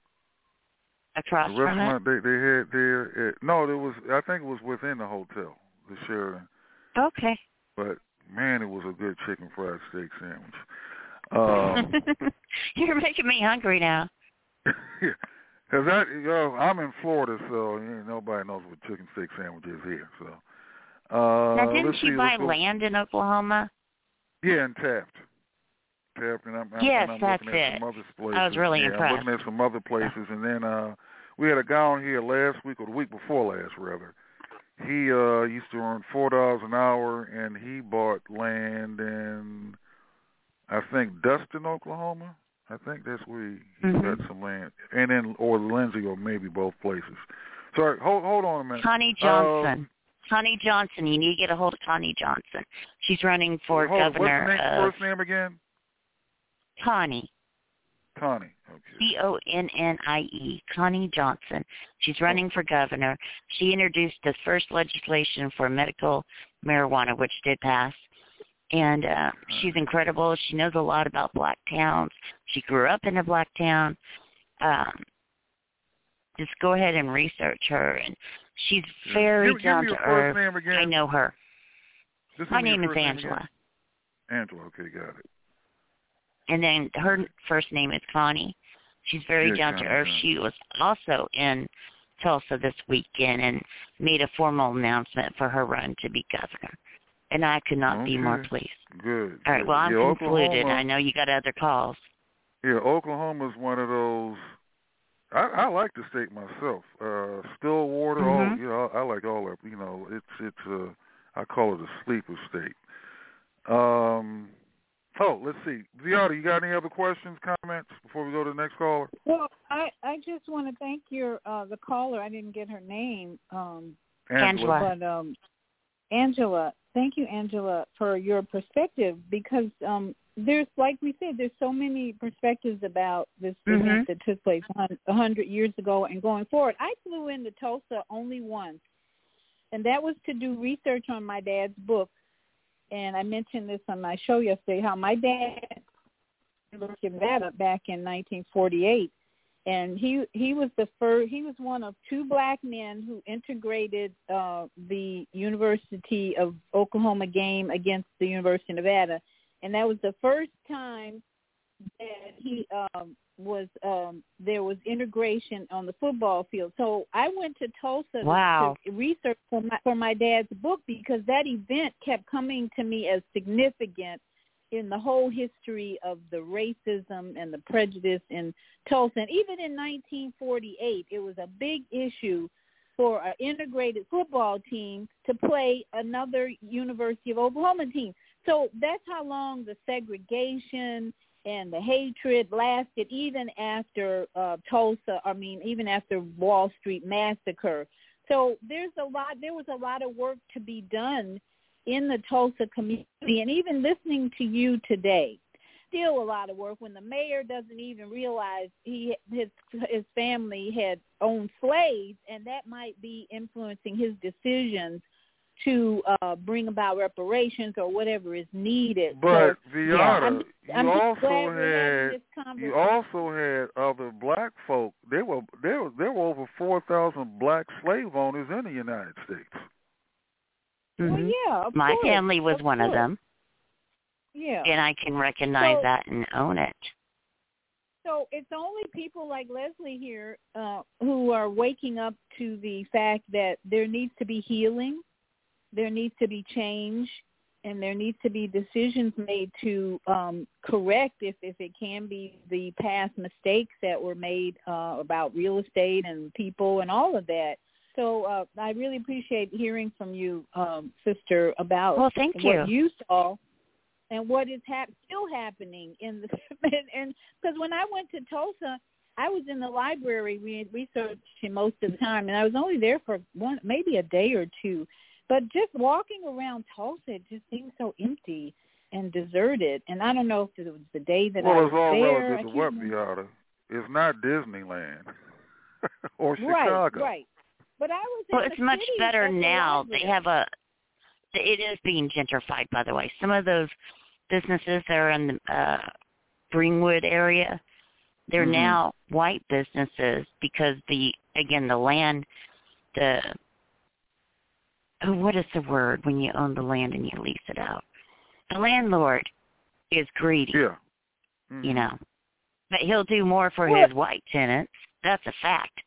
Across the from restaurant it? they they had there. At, no, it was. I think it was within the hotel, the Sheridan. Okay. But man, it was a good chicken fried steak sandwich. Um, You're making me hungry now. yeah, because I, you know, I'm in Florida, so you know, nobody knows what chicken steak sandwich is here. So. Uh, now, didn't let's you see, buy let's go. land in Oklahoma? Yeah, and Taft. Taft, and I'm, Yes, and I'm that's looking at it. some other places. I was really yeah, impressed. I'm looking at some other places, and then uh, we had a guy on here last week, or the week before last, rather. He uh, used to earn four dollars an hour, and he bought land in, I think, Dustin, Oklahoma. I think that's where he, he mm-hmm. got some land, and in or Lindsay, or maybe both places. Sorry, hold hold on a minute. Connie Johnson. Uh, Connie Johnson. You need to get a hold of Connie Johnson. She's running for hold governor. What's the name, of first name again? Connie. Connie. Okay. C O N N I E. Connie Johnson. She's running for governor. She introduced the first legislation for medical marijuana, which did pass. And uh, she's incredible. She knows a lot about black towns. She grew up in a black town. Um, just go ahead and research her. And she's very give, down give me to your earth. First name again. I know her. Just My name name is name Angela. Again. Angela, okay, got it. And then her first name is Connie. She's very yeah, down Connie, to earth. Connie. She was also in Tulsa this weekend and made a formal announcement for her run to be governor. And I could not okay. be more pleased. Good. All right, well, I'm yeah, concluded. Oklahoma, I know you got other calls. Yeah, Oklahoma's one of those. I, I like the state myself. Uh, Stillwater, mm-hmm. all you know, I, I like all of. You know, it's it's. Uh, I call it a sleeper state. Um. Oh, let's see. Viola, you got any other questions, comments before we go to the next caller? Well, I, I just want to thank your uh, the caller. I didn't get her name. Um, Angela. But um, Angela, thank you, Angela, for your perspective because um, there's, like we said, there's so many perspectives about this mm-hmm. event that took place a hundred years ago and going forward. I flew into Tulsa only once, and that was to do research on my dad's book. And I mentioned this on my show yesterday, how my dad looked at Nevada back in nineteen forty-eight, and he he was the first. He was one of two black men who integrated uh, the University of Oklahoma game against the University of Nevada, and that was the first time that he um, was um, there was integration on the football field. So I went to Tulsa wow. to, to research for my, for my dad's book because that event kept coming to me as significant in the whole history of the racism and the prejudice in Tulsa. And even in nineteen forty-eight, it was a big issue for an integrated football team to play another University of Oklahoma team. So that's how long the segregation and the hatred lasted even after uh, Tulsa, I mean, even after Wall Street Massacre. So there's a lot, there was a lot of work to be done in the Tulsa community. And even listening to you today, still a lot of work when the mayor doesn't even realize he his his family had owned slaves, and that might be influencing his decisions to uh, bring about reparations or whatever is needed. But so, Viola, yeah, I'm, you I'm also had you also had other black folk. There were there were there were over four thousand black slave owners in the United States. Mm-hmm. Well, yeah, of my course, family was of one course. of them. Yeah, and I can recognize so, that and own it. So it's only people like Leslie here uh, who are waking up to the fact that there needs to be healing. There needs to be change, and there needs to be decisions made to um, correct, if, if it can be, the past mistakes that were made uh, about real estate and people and all of that. So uh, I really appreciate hearing from you, um, sister, about well, thank what you. you saw and what is hap- still happening in the and because when I went to Tulsa, I was in the library re- researching most of the time, and I was only there for one, maybe a day or two. But just walking around Tulsa, it just seemed so empty and deserted. And I don't know if it was the day that well, I was it's all there. relative to what, Beata. It's not Disneyland or Right, Chicago. right. But I was. Well, in it's the much city better at the now. library. They have a. It is being gentrified, by the way. Some of those businesses that are in the uh, Greenwood area, they're Mm-hmm. now white businesses because the again the land, the oh, what is the word when you own the land and you lease it out? The landlord is greedy. Yeah. Mm-hmm. You know, but he'll do more for Well, his white tenants. That's a fact.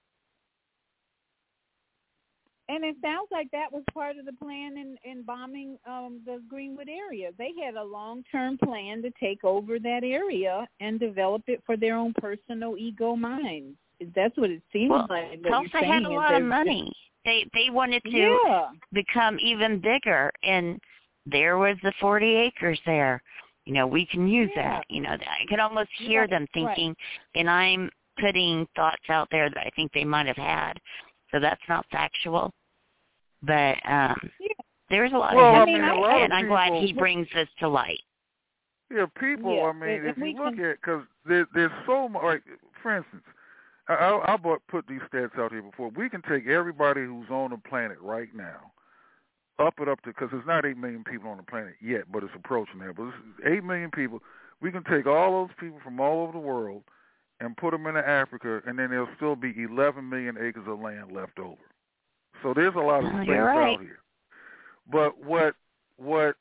And it sounds like that was part of the plan in, in bombing um, the Greenwood area. They had a long-term plan to take over that area and develop it for their own personal ego minds. That's what it seems Well, like. What Tulsa you're saying had a is lot of there's money. They they wanted to Yeah. become even bigger, and there was the forty acres there. You know, we can use Yeah. that. You know, I can almost hear Right, them thinking, and I'm putting thoughts out there that I think they might have had. So that's not factual. But um, Yeah. there's a lot Well, of I history, mean, a lot of and I'm glad he people- brings this to light. Yeah, people, Yeah, I mean, if if we you look can- at, because there, there's so much, like, for instance, I, I, I bought, put these stats out here before. We can take everybody who's on the planet right now, up it up to, because there's not eight million people on the planet yet, but it's approaching that. But it's eight million people. We can take all those people from all over the world and put them into Africa, and then there'll still be eleven million acres of land left over. So there's a lot of Oh, space you're right. out here. But what what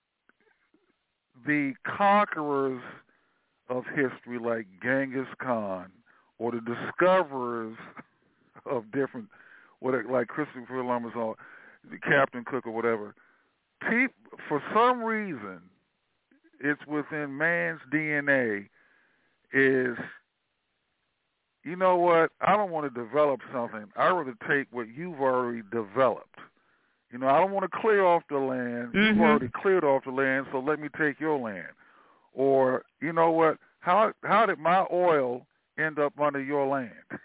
the conquerors of history, like Genghis Khan, or the discoverers of different, what like Christopher Columbus or Captain Cook or whatever, peop, for some reason, it's within man's D N A is, you know what, I don't want to develop something. I'd rather take what you've already developed. You know, I don't want to clear off the land. Mm-hmm. You've already cleared off the land, so let me take your land. Or, you know what, how how did my oil end up under your land?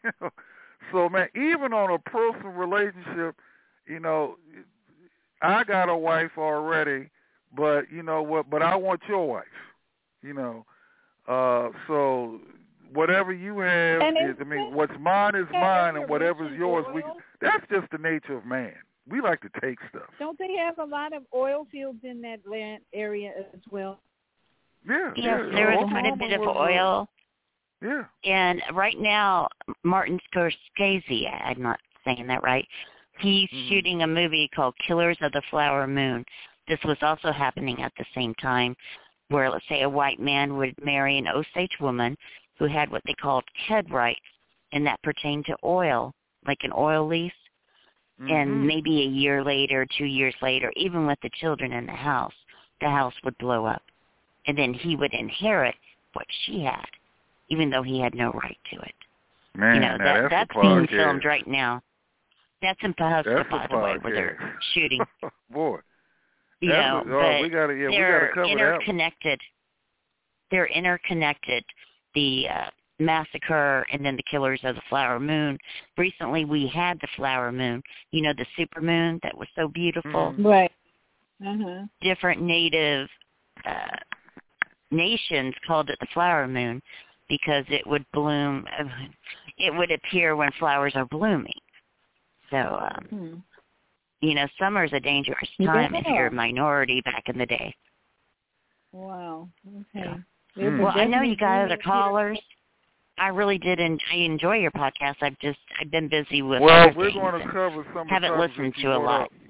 So, man, even on a personal relationship, you know, I got a wife already, but, you know what, but I want your wife, you know. Uh, so whatever you have, And is, I mean, what's mine is that mine, area and whatever's rich in yours, we. oil? That's just the nature of man. We like to take stuff. Don't they have a lot of oil fields in that land area as well? Yeah, Yes, yeah. there is Oklahoma quite a bit of was, uh, oil. Yeah. And right now, Martin Scorsese, I'm not saying that right, he's Mhm. shooting a movie called Killers of the Flower Moon. This was also happening at the same time, where, let's say, a white man would marry an Osage woman who had what they called head rights, and that pertained to oil, like an oil lease. Mhm. And maybe a year later, two years later, even with the children in the house, the house would blow up. And then he would inherit what she had, even though he had no right to it. Man, you know, now that that's that's a being podcast. filmed right now. That's in Pahuska, That's by a the way, where podcast. they're shooting. Boy. You That's know, a- oh, but we gotta, yeah, we they're gotta cover that one. interconnected. They're interconnected. The uh, massacre and then the Killers of the Flower Moon. Recently, we had the Flower Moon. You know, the super moon that was so beautiful. Mm-hmm. Right. Uh-huh. Different native uh, nations called it the Flower Moon because it would bloom. It would appear when flowers are blooming. So, um, Hmm. you know, summer's a dangerous time if Yeah. you're a minority back in the day. Wow. Okay. Yeah. There's a Well, I know definite you got other movement callers. I really did, and I enjoy your podcast. I've just I've been busy with Well, other we're things going to and cover some of the haven't topics listened that you to a brought lot. up.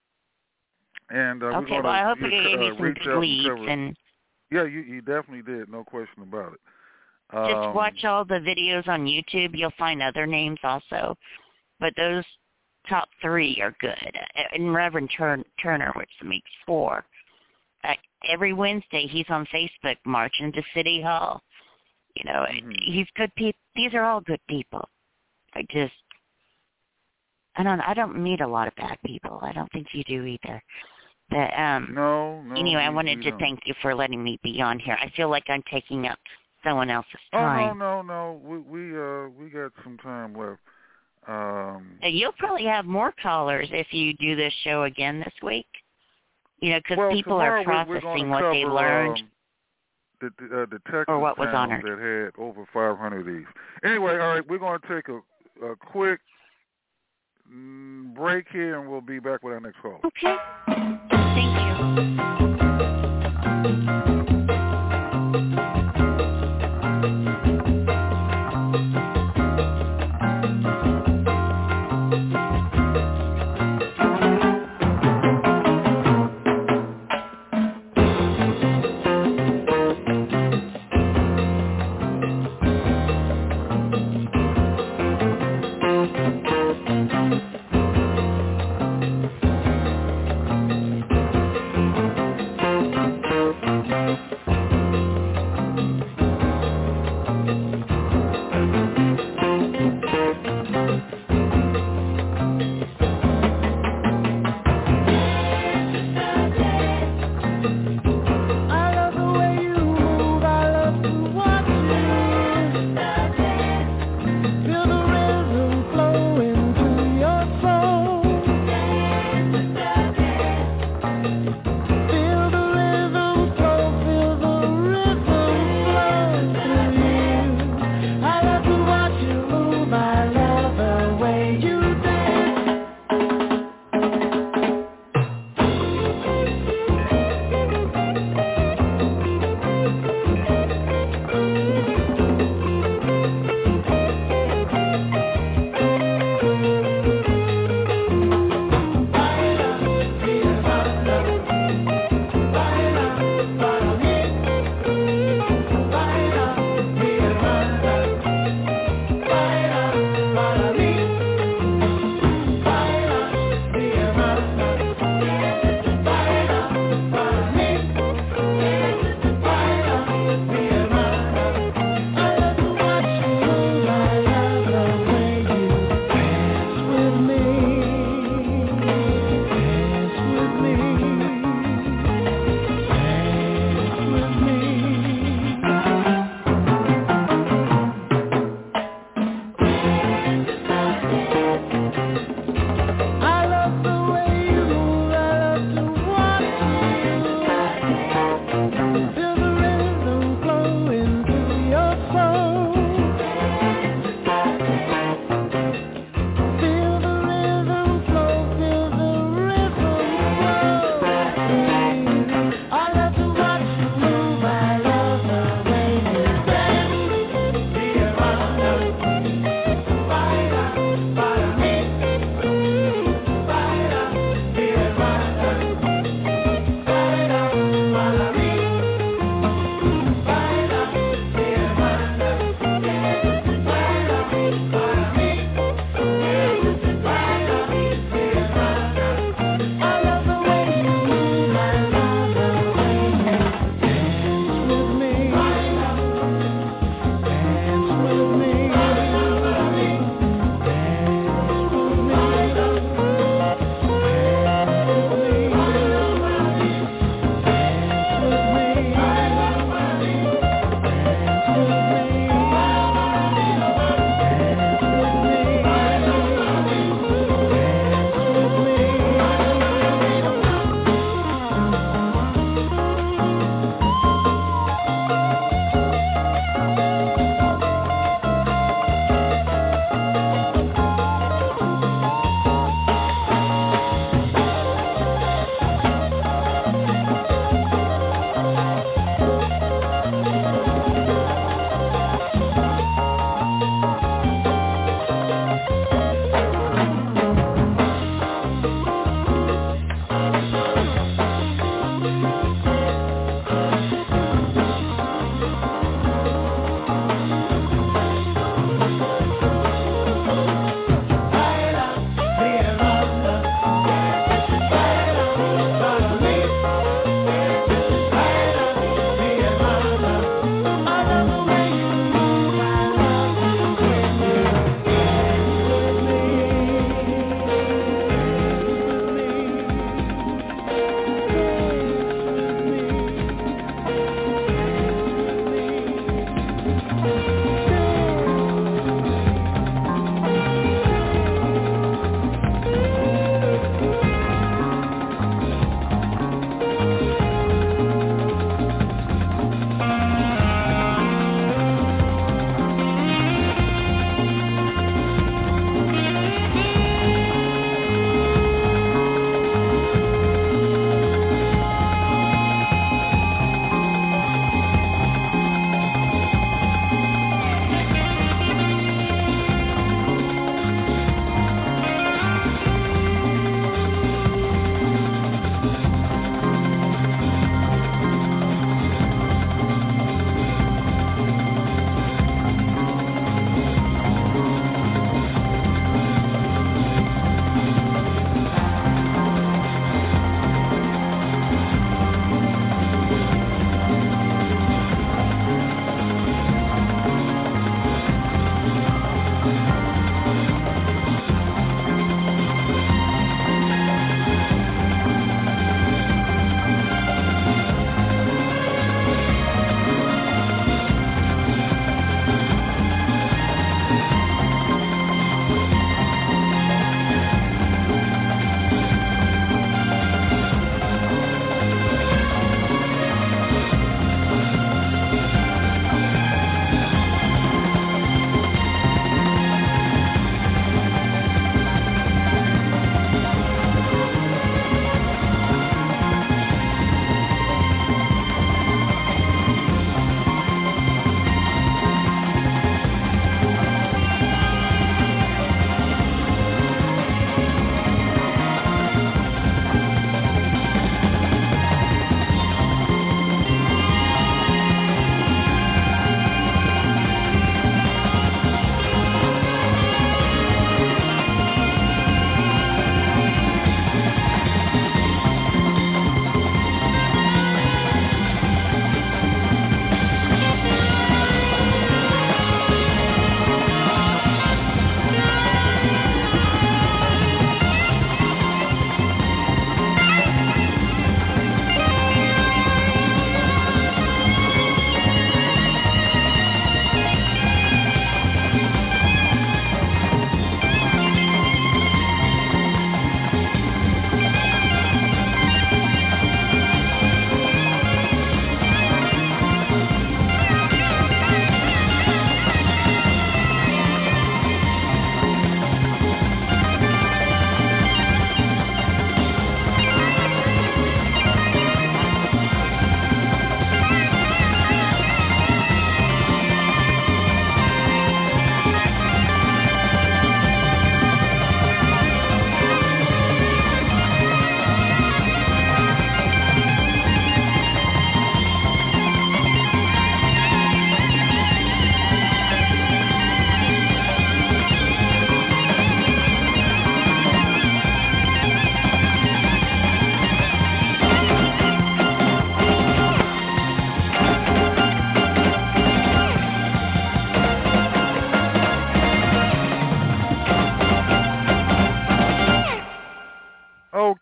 And uh, Okay, we're going well, to I hope you I gave uh, you some reach good out and leads, cover. and Yeah, you, you definitely did. No question about it. Um, just watch all the videos on YouTube. You'll find other names also, but those top three are good. And Reverend Turn- Turner, which makes four. Uh, every Wednesday, he's on Facebook marching to City Hall. You know, Mm-hmm. he's good people. These are all good people. I just, I don't I don't meet a lot of bad people. I don't think you do either. But um no, no. Anyway, I we, wanted we to don't. thank you for letting me be on here. I feel like I'm taking up someone else's Oh time. no, no, no. We we uh we got some time left. Um Uh, You'll probably have more callers if you do this show again this week. You know, because well, people are tomorrow we- we're processing gonna what cover, they learned. Um, the the, uh, the Texas Or what was towns honored. that had over five hundred of these. Anyway, all right, we're going to take a, a quick mm, break here, and we'll be back with our next call. Okay. Thank you.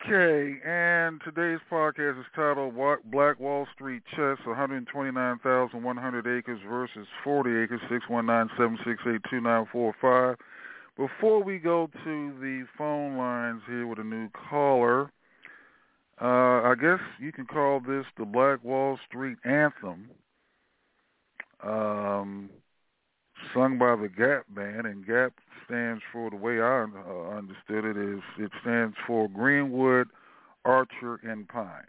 Okay, and today's podcast is titled Black Wall Street Chess, one hundred twenty-nine thousand one hundred acres versus forty acres, six one nine, seven six eight, two nine four five. Before we go to the phone lines here with a new caller, uh, I guess you can call this the Black Wall Street Anthem, um, sung by the Gap Band, and Gap stands for, the way I uh, understood it, is it stands for Greenwood, Archer, and Pine.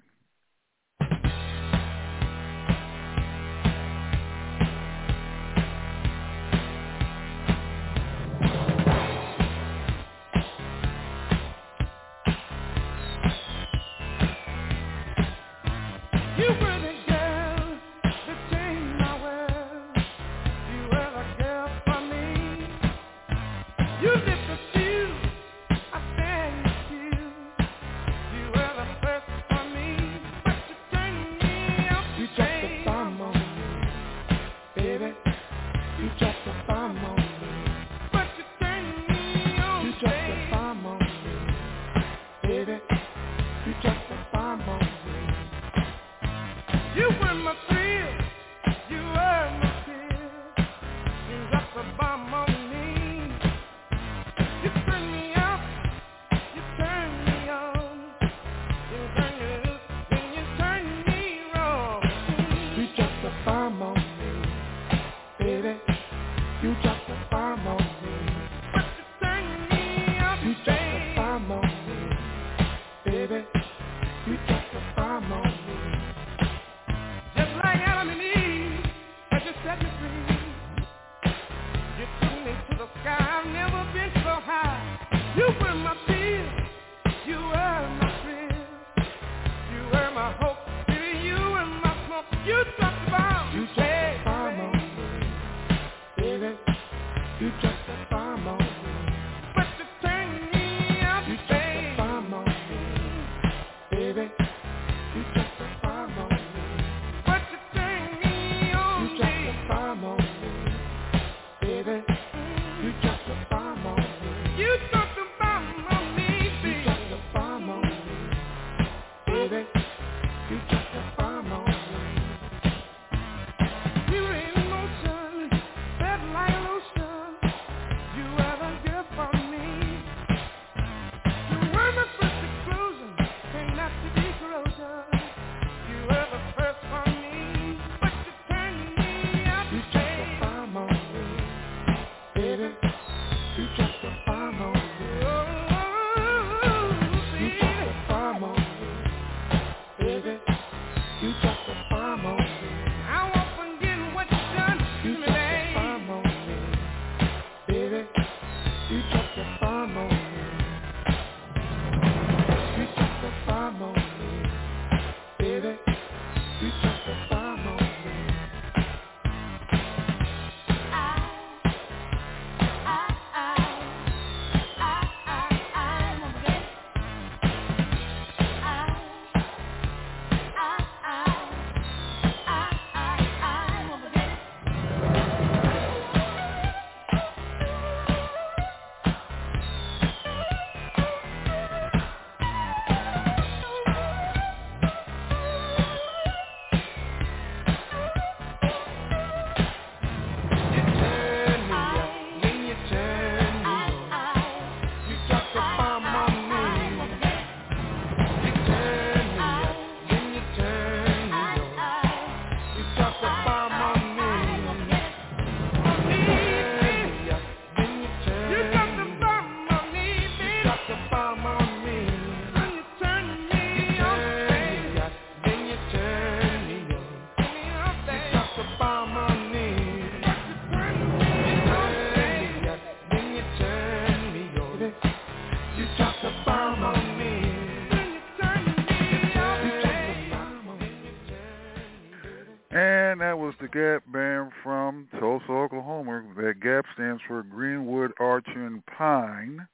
And that was the Gap Band from Tulsa, Oklahoma. That Gap stands for Greenwood, Archer, and Pine.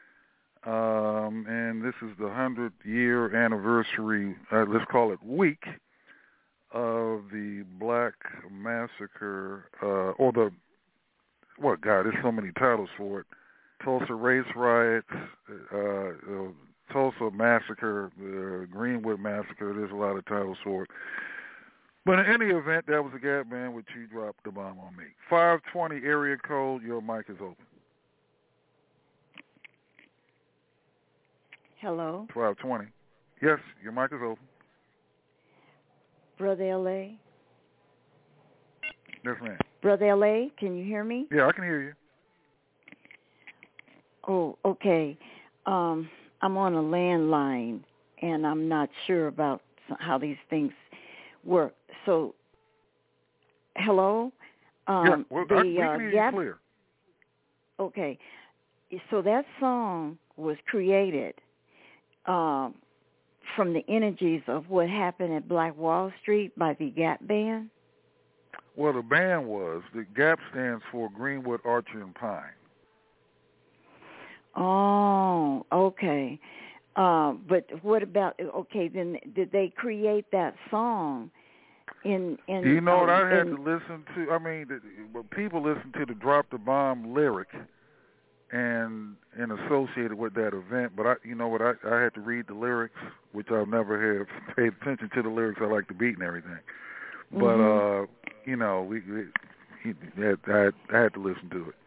Um, and this is the hundredth-year anniversary, uh, let's call it week, of the Black Massacre, uh, or the, what, God, there's so many titles for it. Tulsa Race Riots, uh, uh, Tulsa Massacre, the Greenwood Massacre. There's a lot of titles for it. But in any event, that was the Gap Band, which you dropped the bomb on me. five twenty area code, your mic is open. Hello? five twenty. Yes, your mic is open. Brother L A? Yes, ma'am. Brother L A, can you hear me? Yeah, I can hear you. Oh, okay. Um, I'm on a landline, and I'm not sure about how these things work. So, hello? Um, yeah, well, the, I, we can uh, hear Gap- you clear. Okay. So that song was created um, from the energies of what happened at Black Wall Street by the Gap Band? Well, the band was. The Gap stands for Greenwood, Archer, and Pine. Oh, okay. Uh, but what about, okay, then did they create that song in... in you know what um, I had in, to listen to? I mean, the, well, people listen to the Drop the Bomb lyric and and associated with that event, but I, you know what, I, I had to read the lyrics, which I've never have paid attention to the lyrics. I like the beat and everything. But, mm-hmm. uh, you know, we, we I, had, I had to listen to it.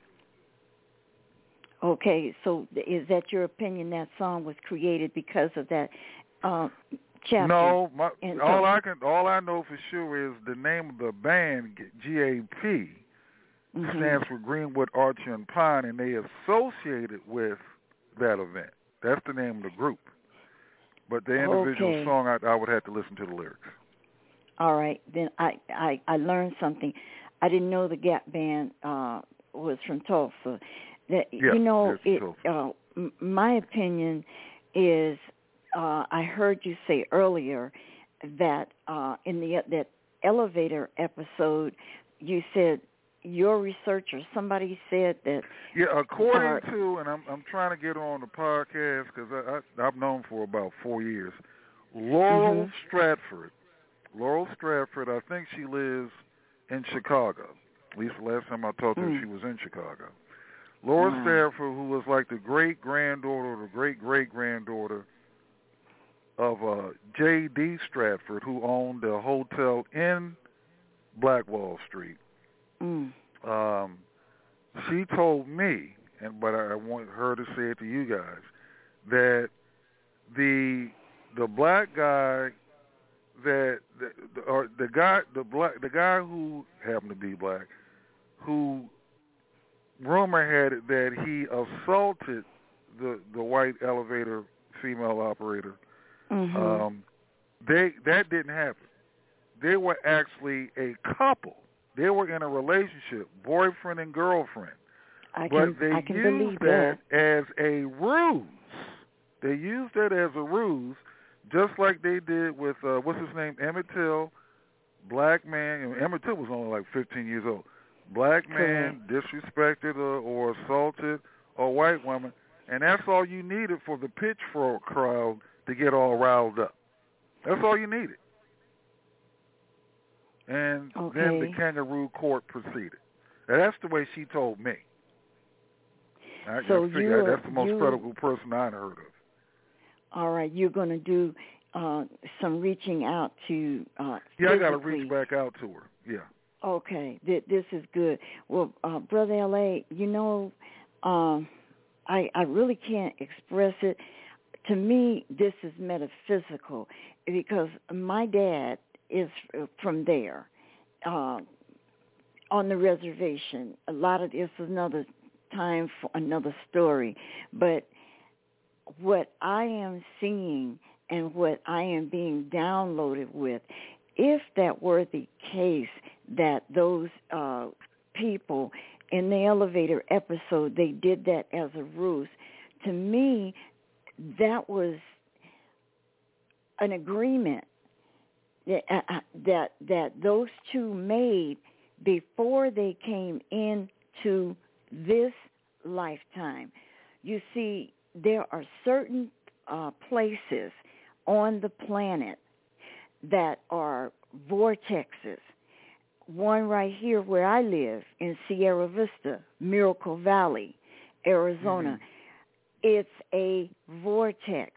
Okay, so is that your opinion that song was created because of that uh, chapter? No, my, and all so, I can, all I know for sure is the name of the band, G A P, mm-hmm. stands for Greenwood, Archer, and Pine, and they associated with that event. That's the name of the group. But the individual okay. song, I, I would have to listen to the lyrics. All right, then I, I, I learned something. I didn't know the Gap Band uh, was from Tulsa. That, yeah, you know, it, Tulsa. uh, m- my opinion is uh, I heard you say earlier that uh, in the that elevator episode, you said your researcher, somebody said that. Yeah, according uh, to, and I'm I'm trying to get her on the podcast because I, I, I've known for about four years, Laurel mm-hmm. Stratford. Laurel Stratford, I think she lives in Chicago. At least the last time I talked to her, mm. she was in Chicago. Laurel wow. Stratford, who was like the great-granddaughter or the great-great-granddaughter of uh, J D Stratford, who owned a hotel in Black Wall Street. Mm. Um, she told me, and but I want her to say it to you guys, that the the black guy that the, the or the guy the black the guy who happened to be black, who rumor had it that he assaulted the the white elevator female operator. Mm-hmm. Um, they that didn't happen. They were actually a couple. They were in a relationship, boyfriend and girlfriend. I but can, they I can used believe that, that as a ruse. They used that as a ruse, just like they did with uh, what's his name, Emmett Till, black man. And Emmett Till was only like fifteen years old. Black man Correct. disrespected or, or assaulted a white woman, and that's all you needed for the pitchfork crowd to get all riled up. That's all you needed. And okay. then the kangaroo court proceeded. Now, that's the way she told me. I, so I figure you that's the most you, credible person I've heard of. All right, you're going to do uh, some reaching out to uh, Yeah, I got to physically. reach back out to her. Yeah. Okay, th- this is good. Well, uh, Brother L A, you know, um, I, I really can't express it. To me, this is metaphysical because my dad is from there, uh, on the reservation. A lot of this is another time for another story. But what I am seeing and what I am being downloaded with, if that were the case that those uh, people in the elevator episode, they did that as a ruse, to me, that was an agreement that, uh, that that those two made before they came into this lifetime. You see, there are certain uh, places on the planet that are vortexes. One right here where I live in Sierra Vista, Miracle Valley, Arizona. Mm-hmm. It's a vortex.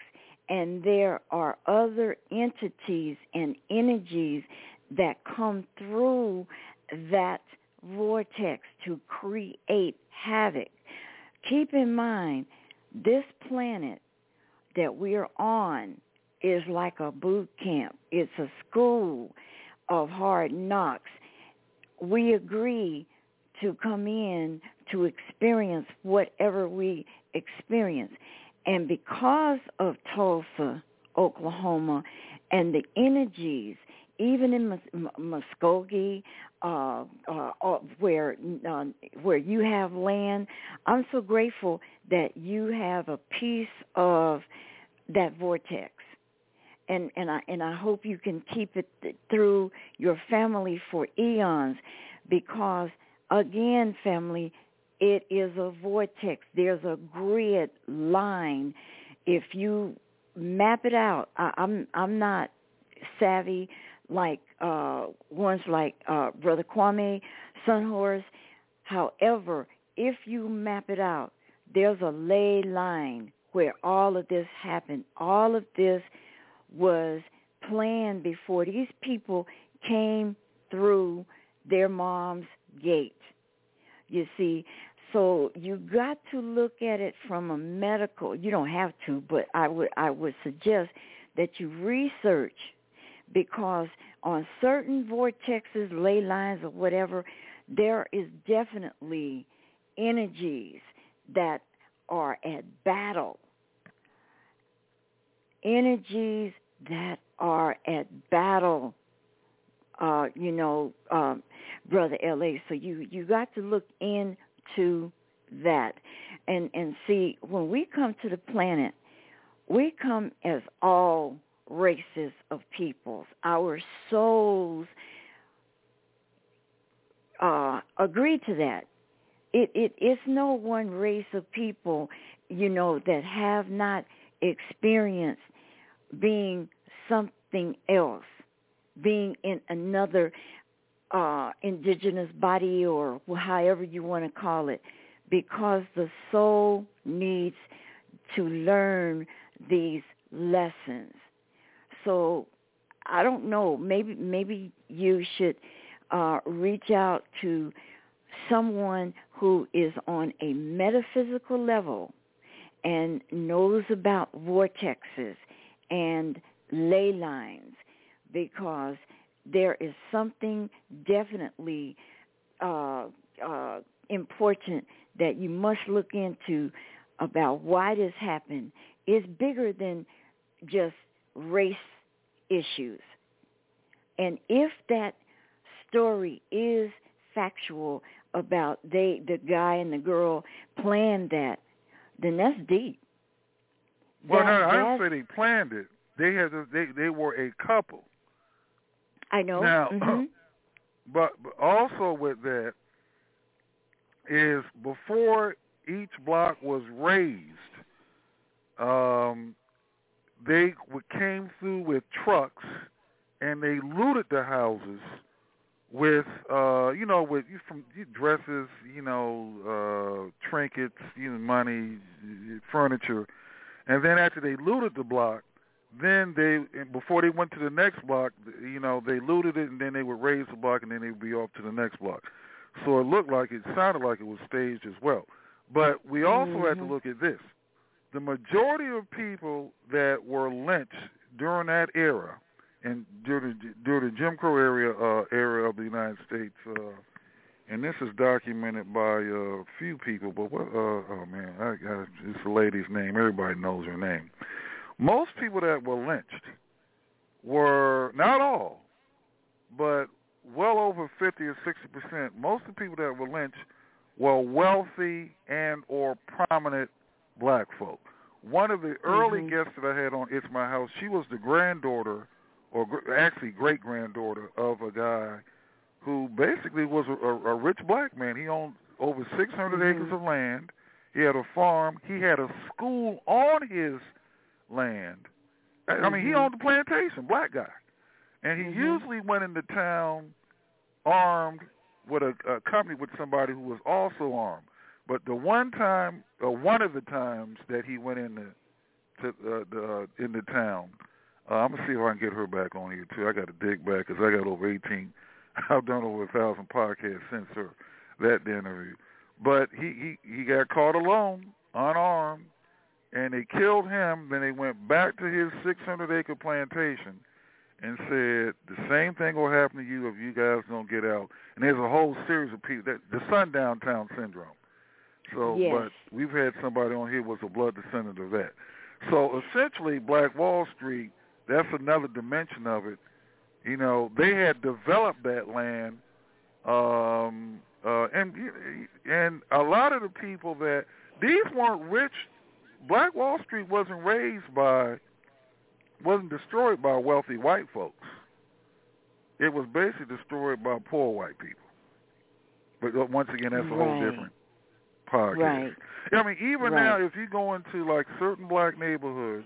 and there are other entities and energies that come through that vortex to create havoc. Keep in mind, this planet that we're on is like a boot camp. It's a school of hard knocks. We agree to come in to experience whatever we experience. And because of Tulsa, Oklahoma, and the energies, even in Mus- Muskogee, uh, uh, uh, where uh, where you have land, I'm so grateful that you have a piece of that vortex. And and I and I hope you can keep it th- through your family for eons, because again, family, it is a vortex. There's a grid line. If you map it out, I, I'm I'm not savvy like uh, ones like uh, Brother Kwame Sunhorse. However, if you map it out, there's a ley line where all of this happened. All of this was planned before these people came through their mom's gate. You see, so you got to look at it from a medical. You don't have to, but I would I would suggest that you research, because on certain vortexes, ley lines, or whatever, there is definitely energies that are at battle. Energies that are at battle, uh, you know, um, Brother L A. So you, you got to look into that and, and see, when we come to the planet, we come as all races of peoples. Our souls uh, agree to that. It, it it's no one race of people, you know, that have not experienced being something else, being in another uh, indigenous body, or however you want to call it, because the soul needs to learn these lessons. So I don't know, maybe maybe you should uh, reach out to someone who is on a metaphysical level and knows about vortexes and ley lines, because there is something definitely uh, uh, important that you must look into about why this happened. It's bigger than just race issues. And if that story is factual about they the guy and the girl planned that, then that's deep. Well, That- no, I didn't that's- say they planned it. They had a, they they were a couple. I know. Now, Mhm. but, but also with that is, before each block was raised, um, they w- came through with trucks and they looted the houses with, uh, you know, with from dresses, you know, uh, trinkets, you know, money, furniture, and then after they looted the block, then they, before they went to the next block, you know, they looted it, and then they would raise the block, and then they would be off to the next block. So it looked like, it sounded like it was staged as well. But we also mm-hmm. had to look at this. The majority of people that were lynched during that era, and during the, during the Jim Crow area uh, era of the United States, uh, and this is documented by a uh, few people, but what, uh, oh man, I got it's a lady's name. Everybody knows her name. Most people that were lynched were, not all, but well over fifty or sixty percent. Most of the people that were lynched were wealthy and or prominent black folk. One of the early mm-hmm. guests that I had on It's My House, she was the granddaughter, or gr- actually great-granddaughter of a guy who basically was a, a, a rich black man. He owned over six hundred mm-hmm. acres of land. He had a farm. He had a school on his land. Mm-hmm. I mean, he owned the plantation, black guy. And he mm-hmm. usually went into town armed, with a, a company with somebody who was also armed. But the one time, or one of the times that he went into to uh, the, uh, in the town. Uh, I'm gonna see if I can get her back on here too. I got to dig back because I got over eighteen. I've done over a thousand podcasts since her that interview. But he, he he got caught alone, unarmed, and they killed him. Then they went back to his six hundred acre plantation and said the same thing will happen to you if you guys don't get out. And there's a whole series of people that the Sundown Town Syndrome. So, yes. But we've had somebody on here was a blood descendant of that. So essentially, Black Wall Street, that's another dimension of it. You know, they had developed that land, um, uh, and and a lot of the people that these weren't rich. Black Wall Street wasn't raised by, wasn't destroyed by wealthy white folks. It was basically destroyed by poor white people. But once again, that's a right. whole different podcast. Right. I mean, even right. now, if you go into like certain black neighborhoods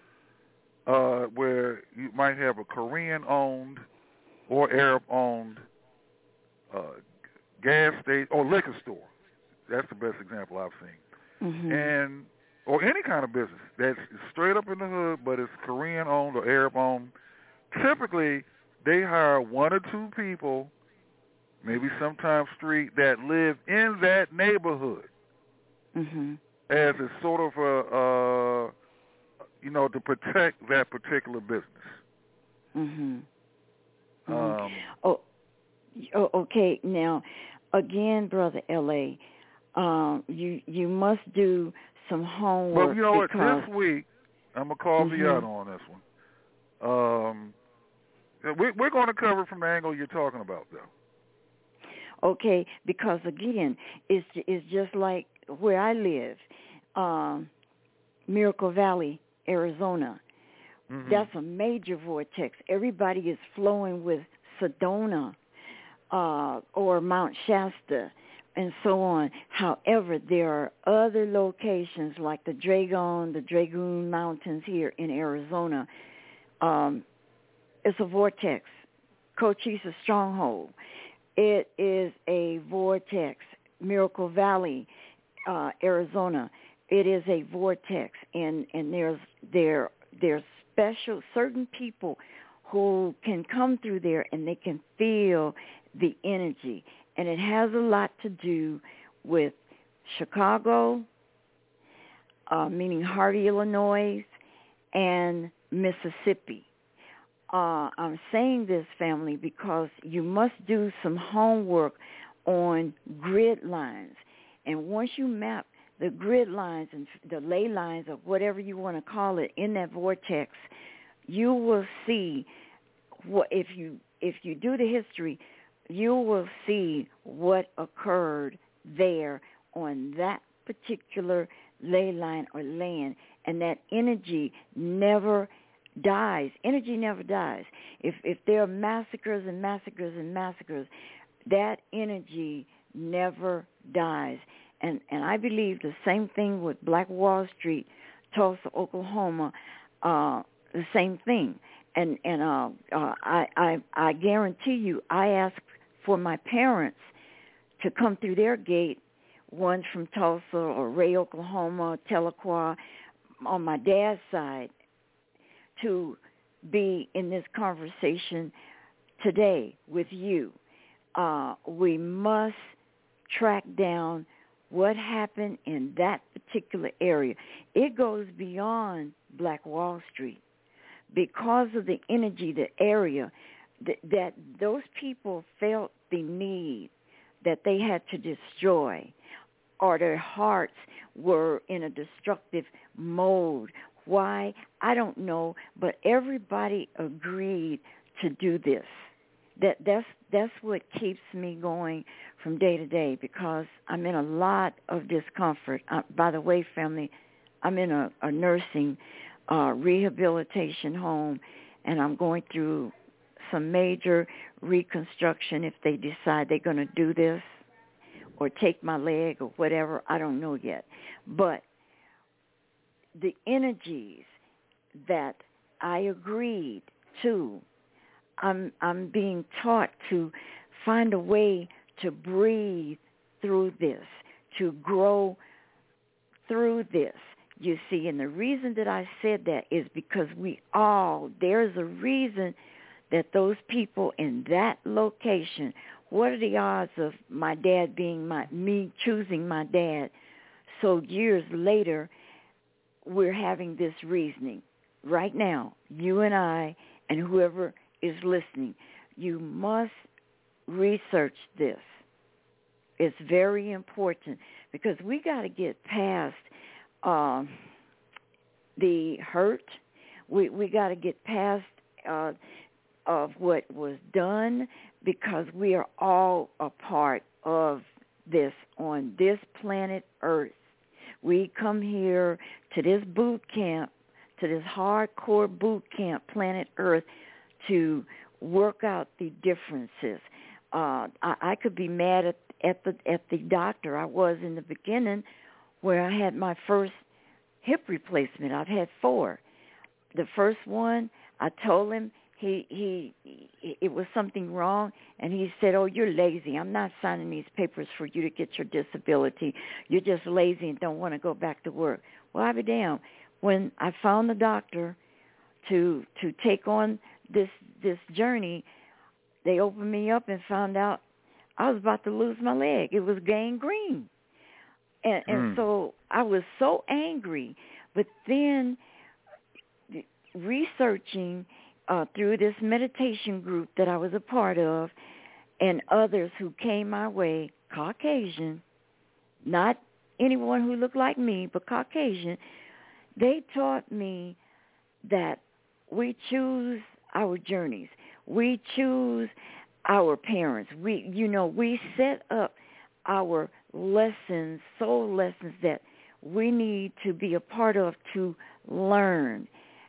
uh, where you might have a Korean-owned or Arab-owned uh, gas station or liquor store, that's the best example I've seen, mm-hmm. and or any kind of business that's straight up in the hood, but it's Korean-owned or Arab-owned. Typically, they hire one or two people, maybe sometimes three, that live in that neighborhood. Mm-hmm. As a sort of a, uh, you know, to protect that particular business. Mm-hmm. Mm-hmm. Um, oh, oh, okay. Now, again, Brother L A, um, you you must do some homework. But you know because... what? This week, I'm gonna call mm-hmm. Viato on this one. Um, we, we're going to cover it from the angle you're talking about, though. Okay, because again, it's it's just like where I live, um, Miracle Valley, Arizona. Mm-hmm. That's a major vortex. Everybody is flowing with Sedona uh, or Mount Shasta and so on. However, there are other locations like the Dragon, the Dragoon Mountains here in Arizona. Um, it's a vortex. Cochise Stronghold. It is a vortex. Miracle Valley, uh, Arizona. It is a vortex, and, and there's there there's special certain people who can come through there and they can feel the energy, and it has a lot to do with Chicago, uh, meaning Harvey, Illinois, and Mississippi. Uh, I'm saying this, family, because you must do some homework on grid lines. And once you map the grid lines and the ley lines or whatever you want to call it in that vortex, you will see what if you if you do the history, you will see what occurred there on that particular ley line or land, and that energy never dies. Energy never dies. If if there are massacres and massacres and massacres, that energy never dies. And and I believe the same thing with Black Wall Street, Tulsa, Oklahoma, uh, the same thing. And and uh, uh, I, I I guarantee you, I asked for my parents to come through their gate, one from Tulsa or Ray, Oklahoma, Tahlequah, on my dad's side, to be in this conversation today with you. Uh, we must track down what happened in that particular area. It goes beyond Black Wall Street because of the energy, the area, that, that those people felt the need that they had to destroy, or their hearts were in a destructive mode. Why? I don't know, but everybody agreed to do this. That that's that's what keeps me going from day to day, because I'm in a lot of discomfort. Uh, by the way, family, I'm in a, a nursing uh, rehabilitation home, and I'm going through some major reconstruction. If they decide they're going to do this or take my leg or whatever, I don't know yet. But the energies that I agreed to, I'm I'm being taught to find a way to breathe through this, to grow through this. You see, and the reason that I said that is because we all, there's a reason that those people in that location, what are the odds of my dad being my, me choosing my dad? So years later, we're having this reasoning. Right now, you and I and whoever is listening, you must research this. It's very important because we got to get past uh, the hurt. We we got to get past uh, of what was done because we are all a part of this on this planet Earth. We come here to this boot camp, to this hardcore boot camp, planet Earth, to work out the differences. Uh, I, I could be mad at, at the at the doctor I was in the beginning where I had my first hip replacement. I've had four. The first one, I told him he he it was something wrong, and he said, "Oh, you're lazy. I'm not signing these papers for you to get your disability. You're just lazy and don't want to go back to work." Well, I'll be damned. When I found the doctor to to take on this this journey, they opened me up and found out I was about to lose my leg. It was gangrene. And, and mm. so I was so angry. But then researching uh, through this meditation group that I was a part of and others who came my way, Caucasian, not anyone who looked like me, but Caucasian, they taught me that we choose our journeys. We choose our parents. We, you know, we set up our lessons, soul lessons that we need to be a part of to learn.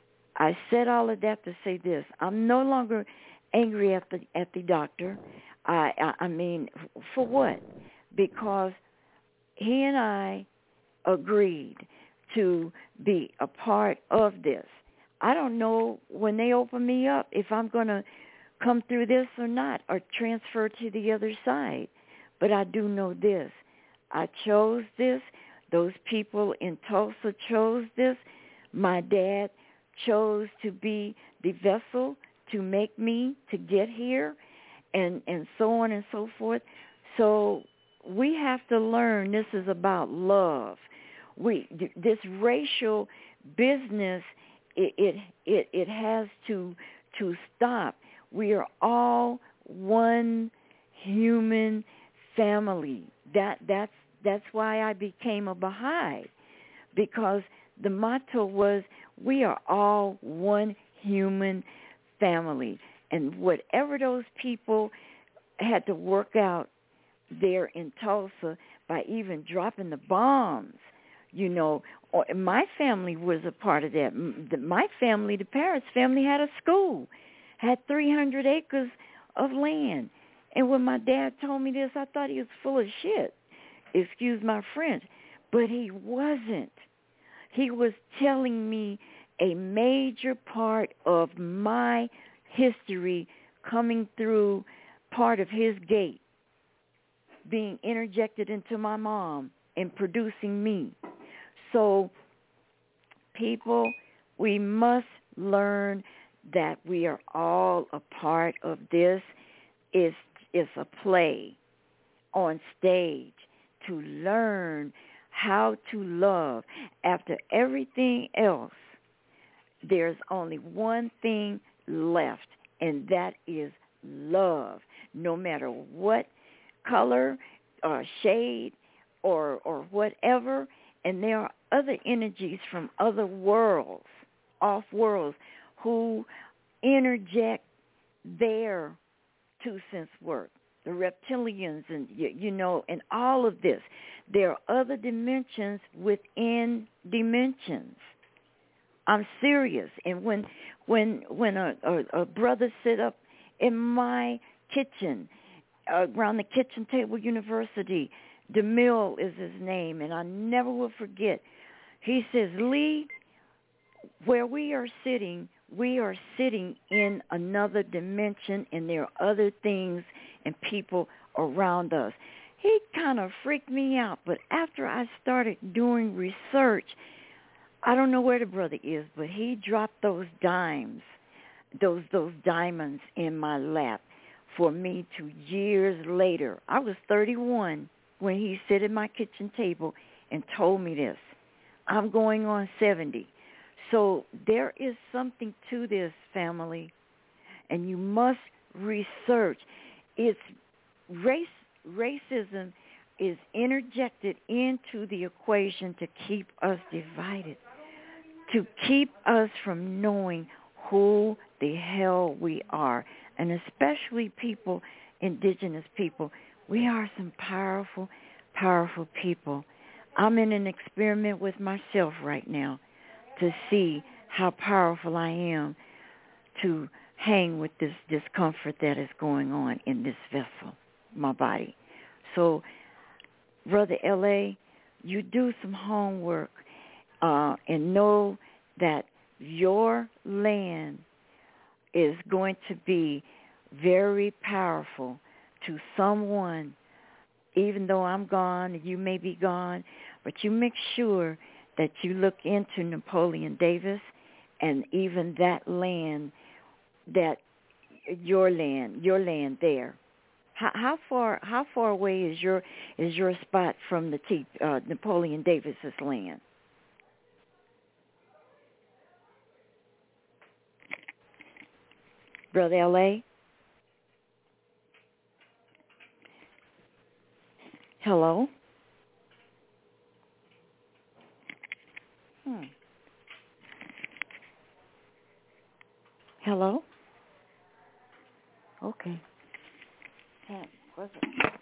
I said all of that to say this. I'm no longer angry at the at the doctor. I, I, I mean, for what? Because he and I agreed to be a part of this. I don't know when they open me up if I'm going to come through this or not or transfer to the other side. But I do know this. I chose this. Those people in Tulsa chose this. My dad chose to be the vessel to make me to get here and, and so on and so forth. So we have to learn this is about love. We this racial business, it it it, it has to to stop. We are all one human family. That that's that's why I became a Baha'i, because the motto was we are all one human family. And whatever those people had to work out there in Tulsa by even dropping the bombs, you know, or my family was a part of that. My family, the Parris family, had a school, had three hundred acres of land. And when my dad told me this, I thought he was full of shit. Excuse my French. But he wasn't. He was telling me a major part of my history coming through part of his gate, being interjected into my mom and producing me. So, people, we must learn that we are all a part of this. It's, it's a play on stage to learn how to love. After everything else, there's only one thing left, and that is love. No matter what color or shade or or whatever, and there are other energies from other worlds, off worlds, who interject their two cents worth. The reptilians and, you know, and all of this. There are other dimensions within dimensions. I'm serious. And when when when a, a, a brother sit up in my kitchen, uh, around the kitchen table university, DeMille is his name, and I never will forget. He says, Lee, where we are sitting, we are sitting in another dimension, and there are other things and people around us. He kind of freaked me out, but after I started doing research, I don't know where the brother is, but he dropped those dimes, those those diamonds in my lap for me to years later. I was thirty-one when he sat at my kitchen table and told me this. I'm going on seventy. So there is something to this, family, and you must research. It's race racism is interjected into the equation to keep us divided, to keep us from knowing who the hell we are, and especially people, indigenous people. We are some powerful, powerful people. I'm in an experiment with myself right now to see how powerful I am to hang with this discomfort that is going on in this vessel, my body. So, Brother L A, you do some homework uh, and know that your land is going to be very powerful to someone, even though I'm gone, you may be gone, but you make sure that you look into Napoleon Davis and even that land, that your land, your land there. How, how far how far away is your is your spot from the T, uh, Napoleon Davis's land? Brother L A? Hello? Hmm. Hello? Okay. What's it?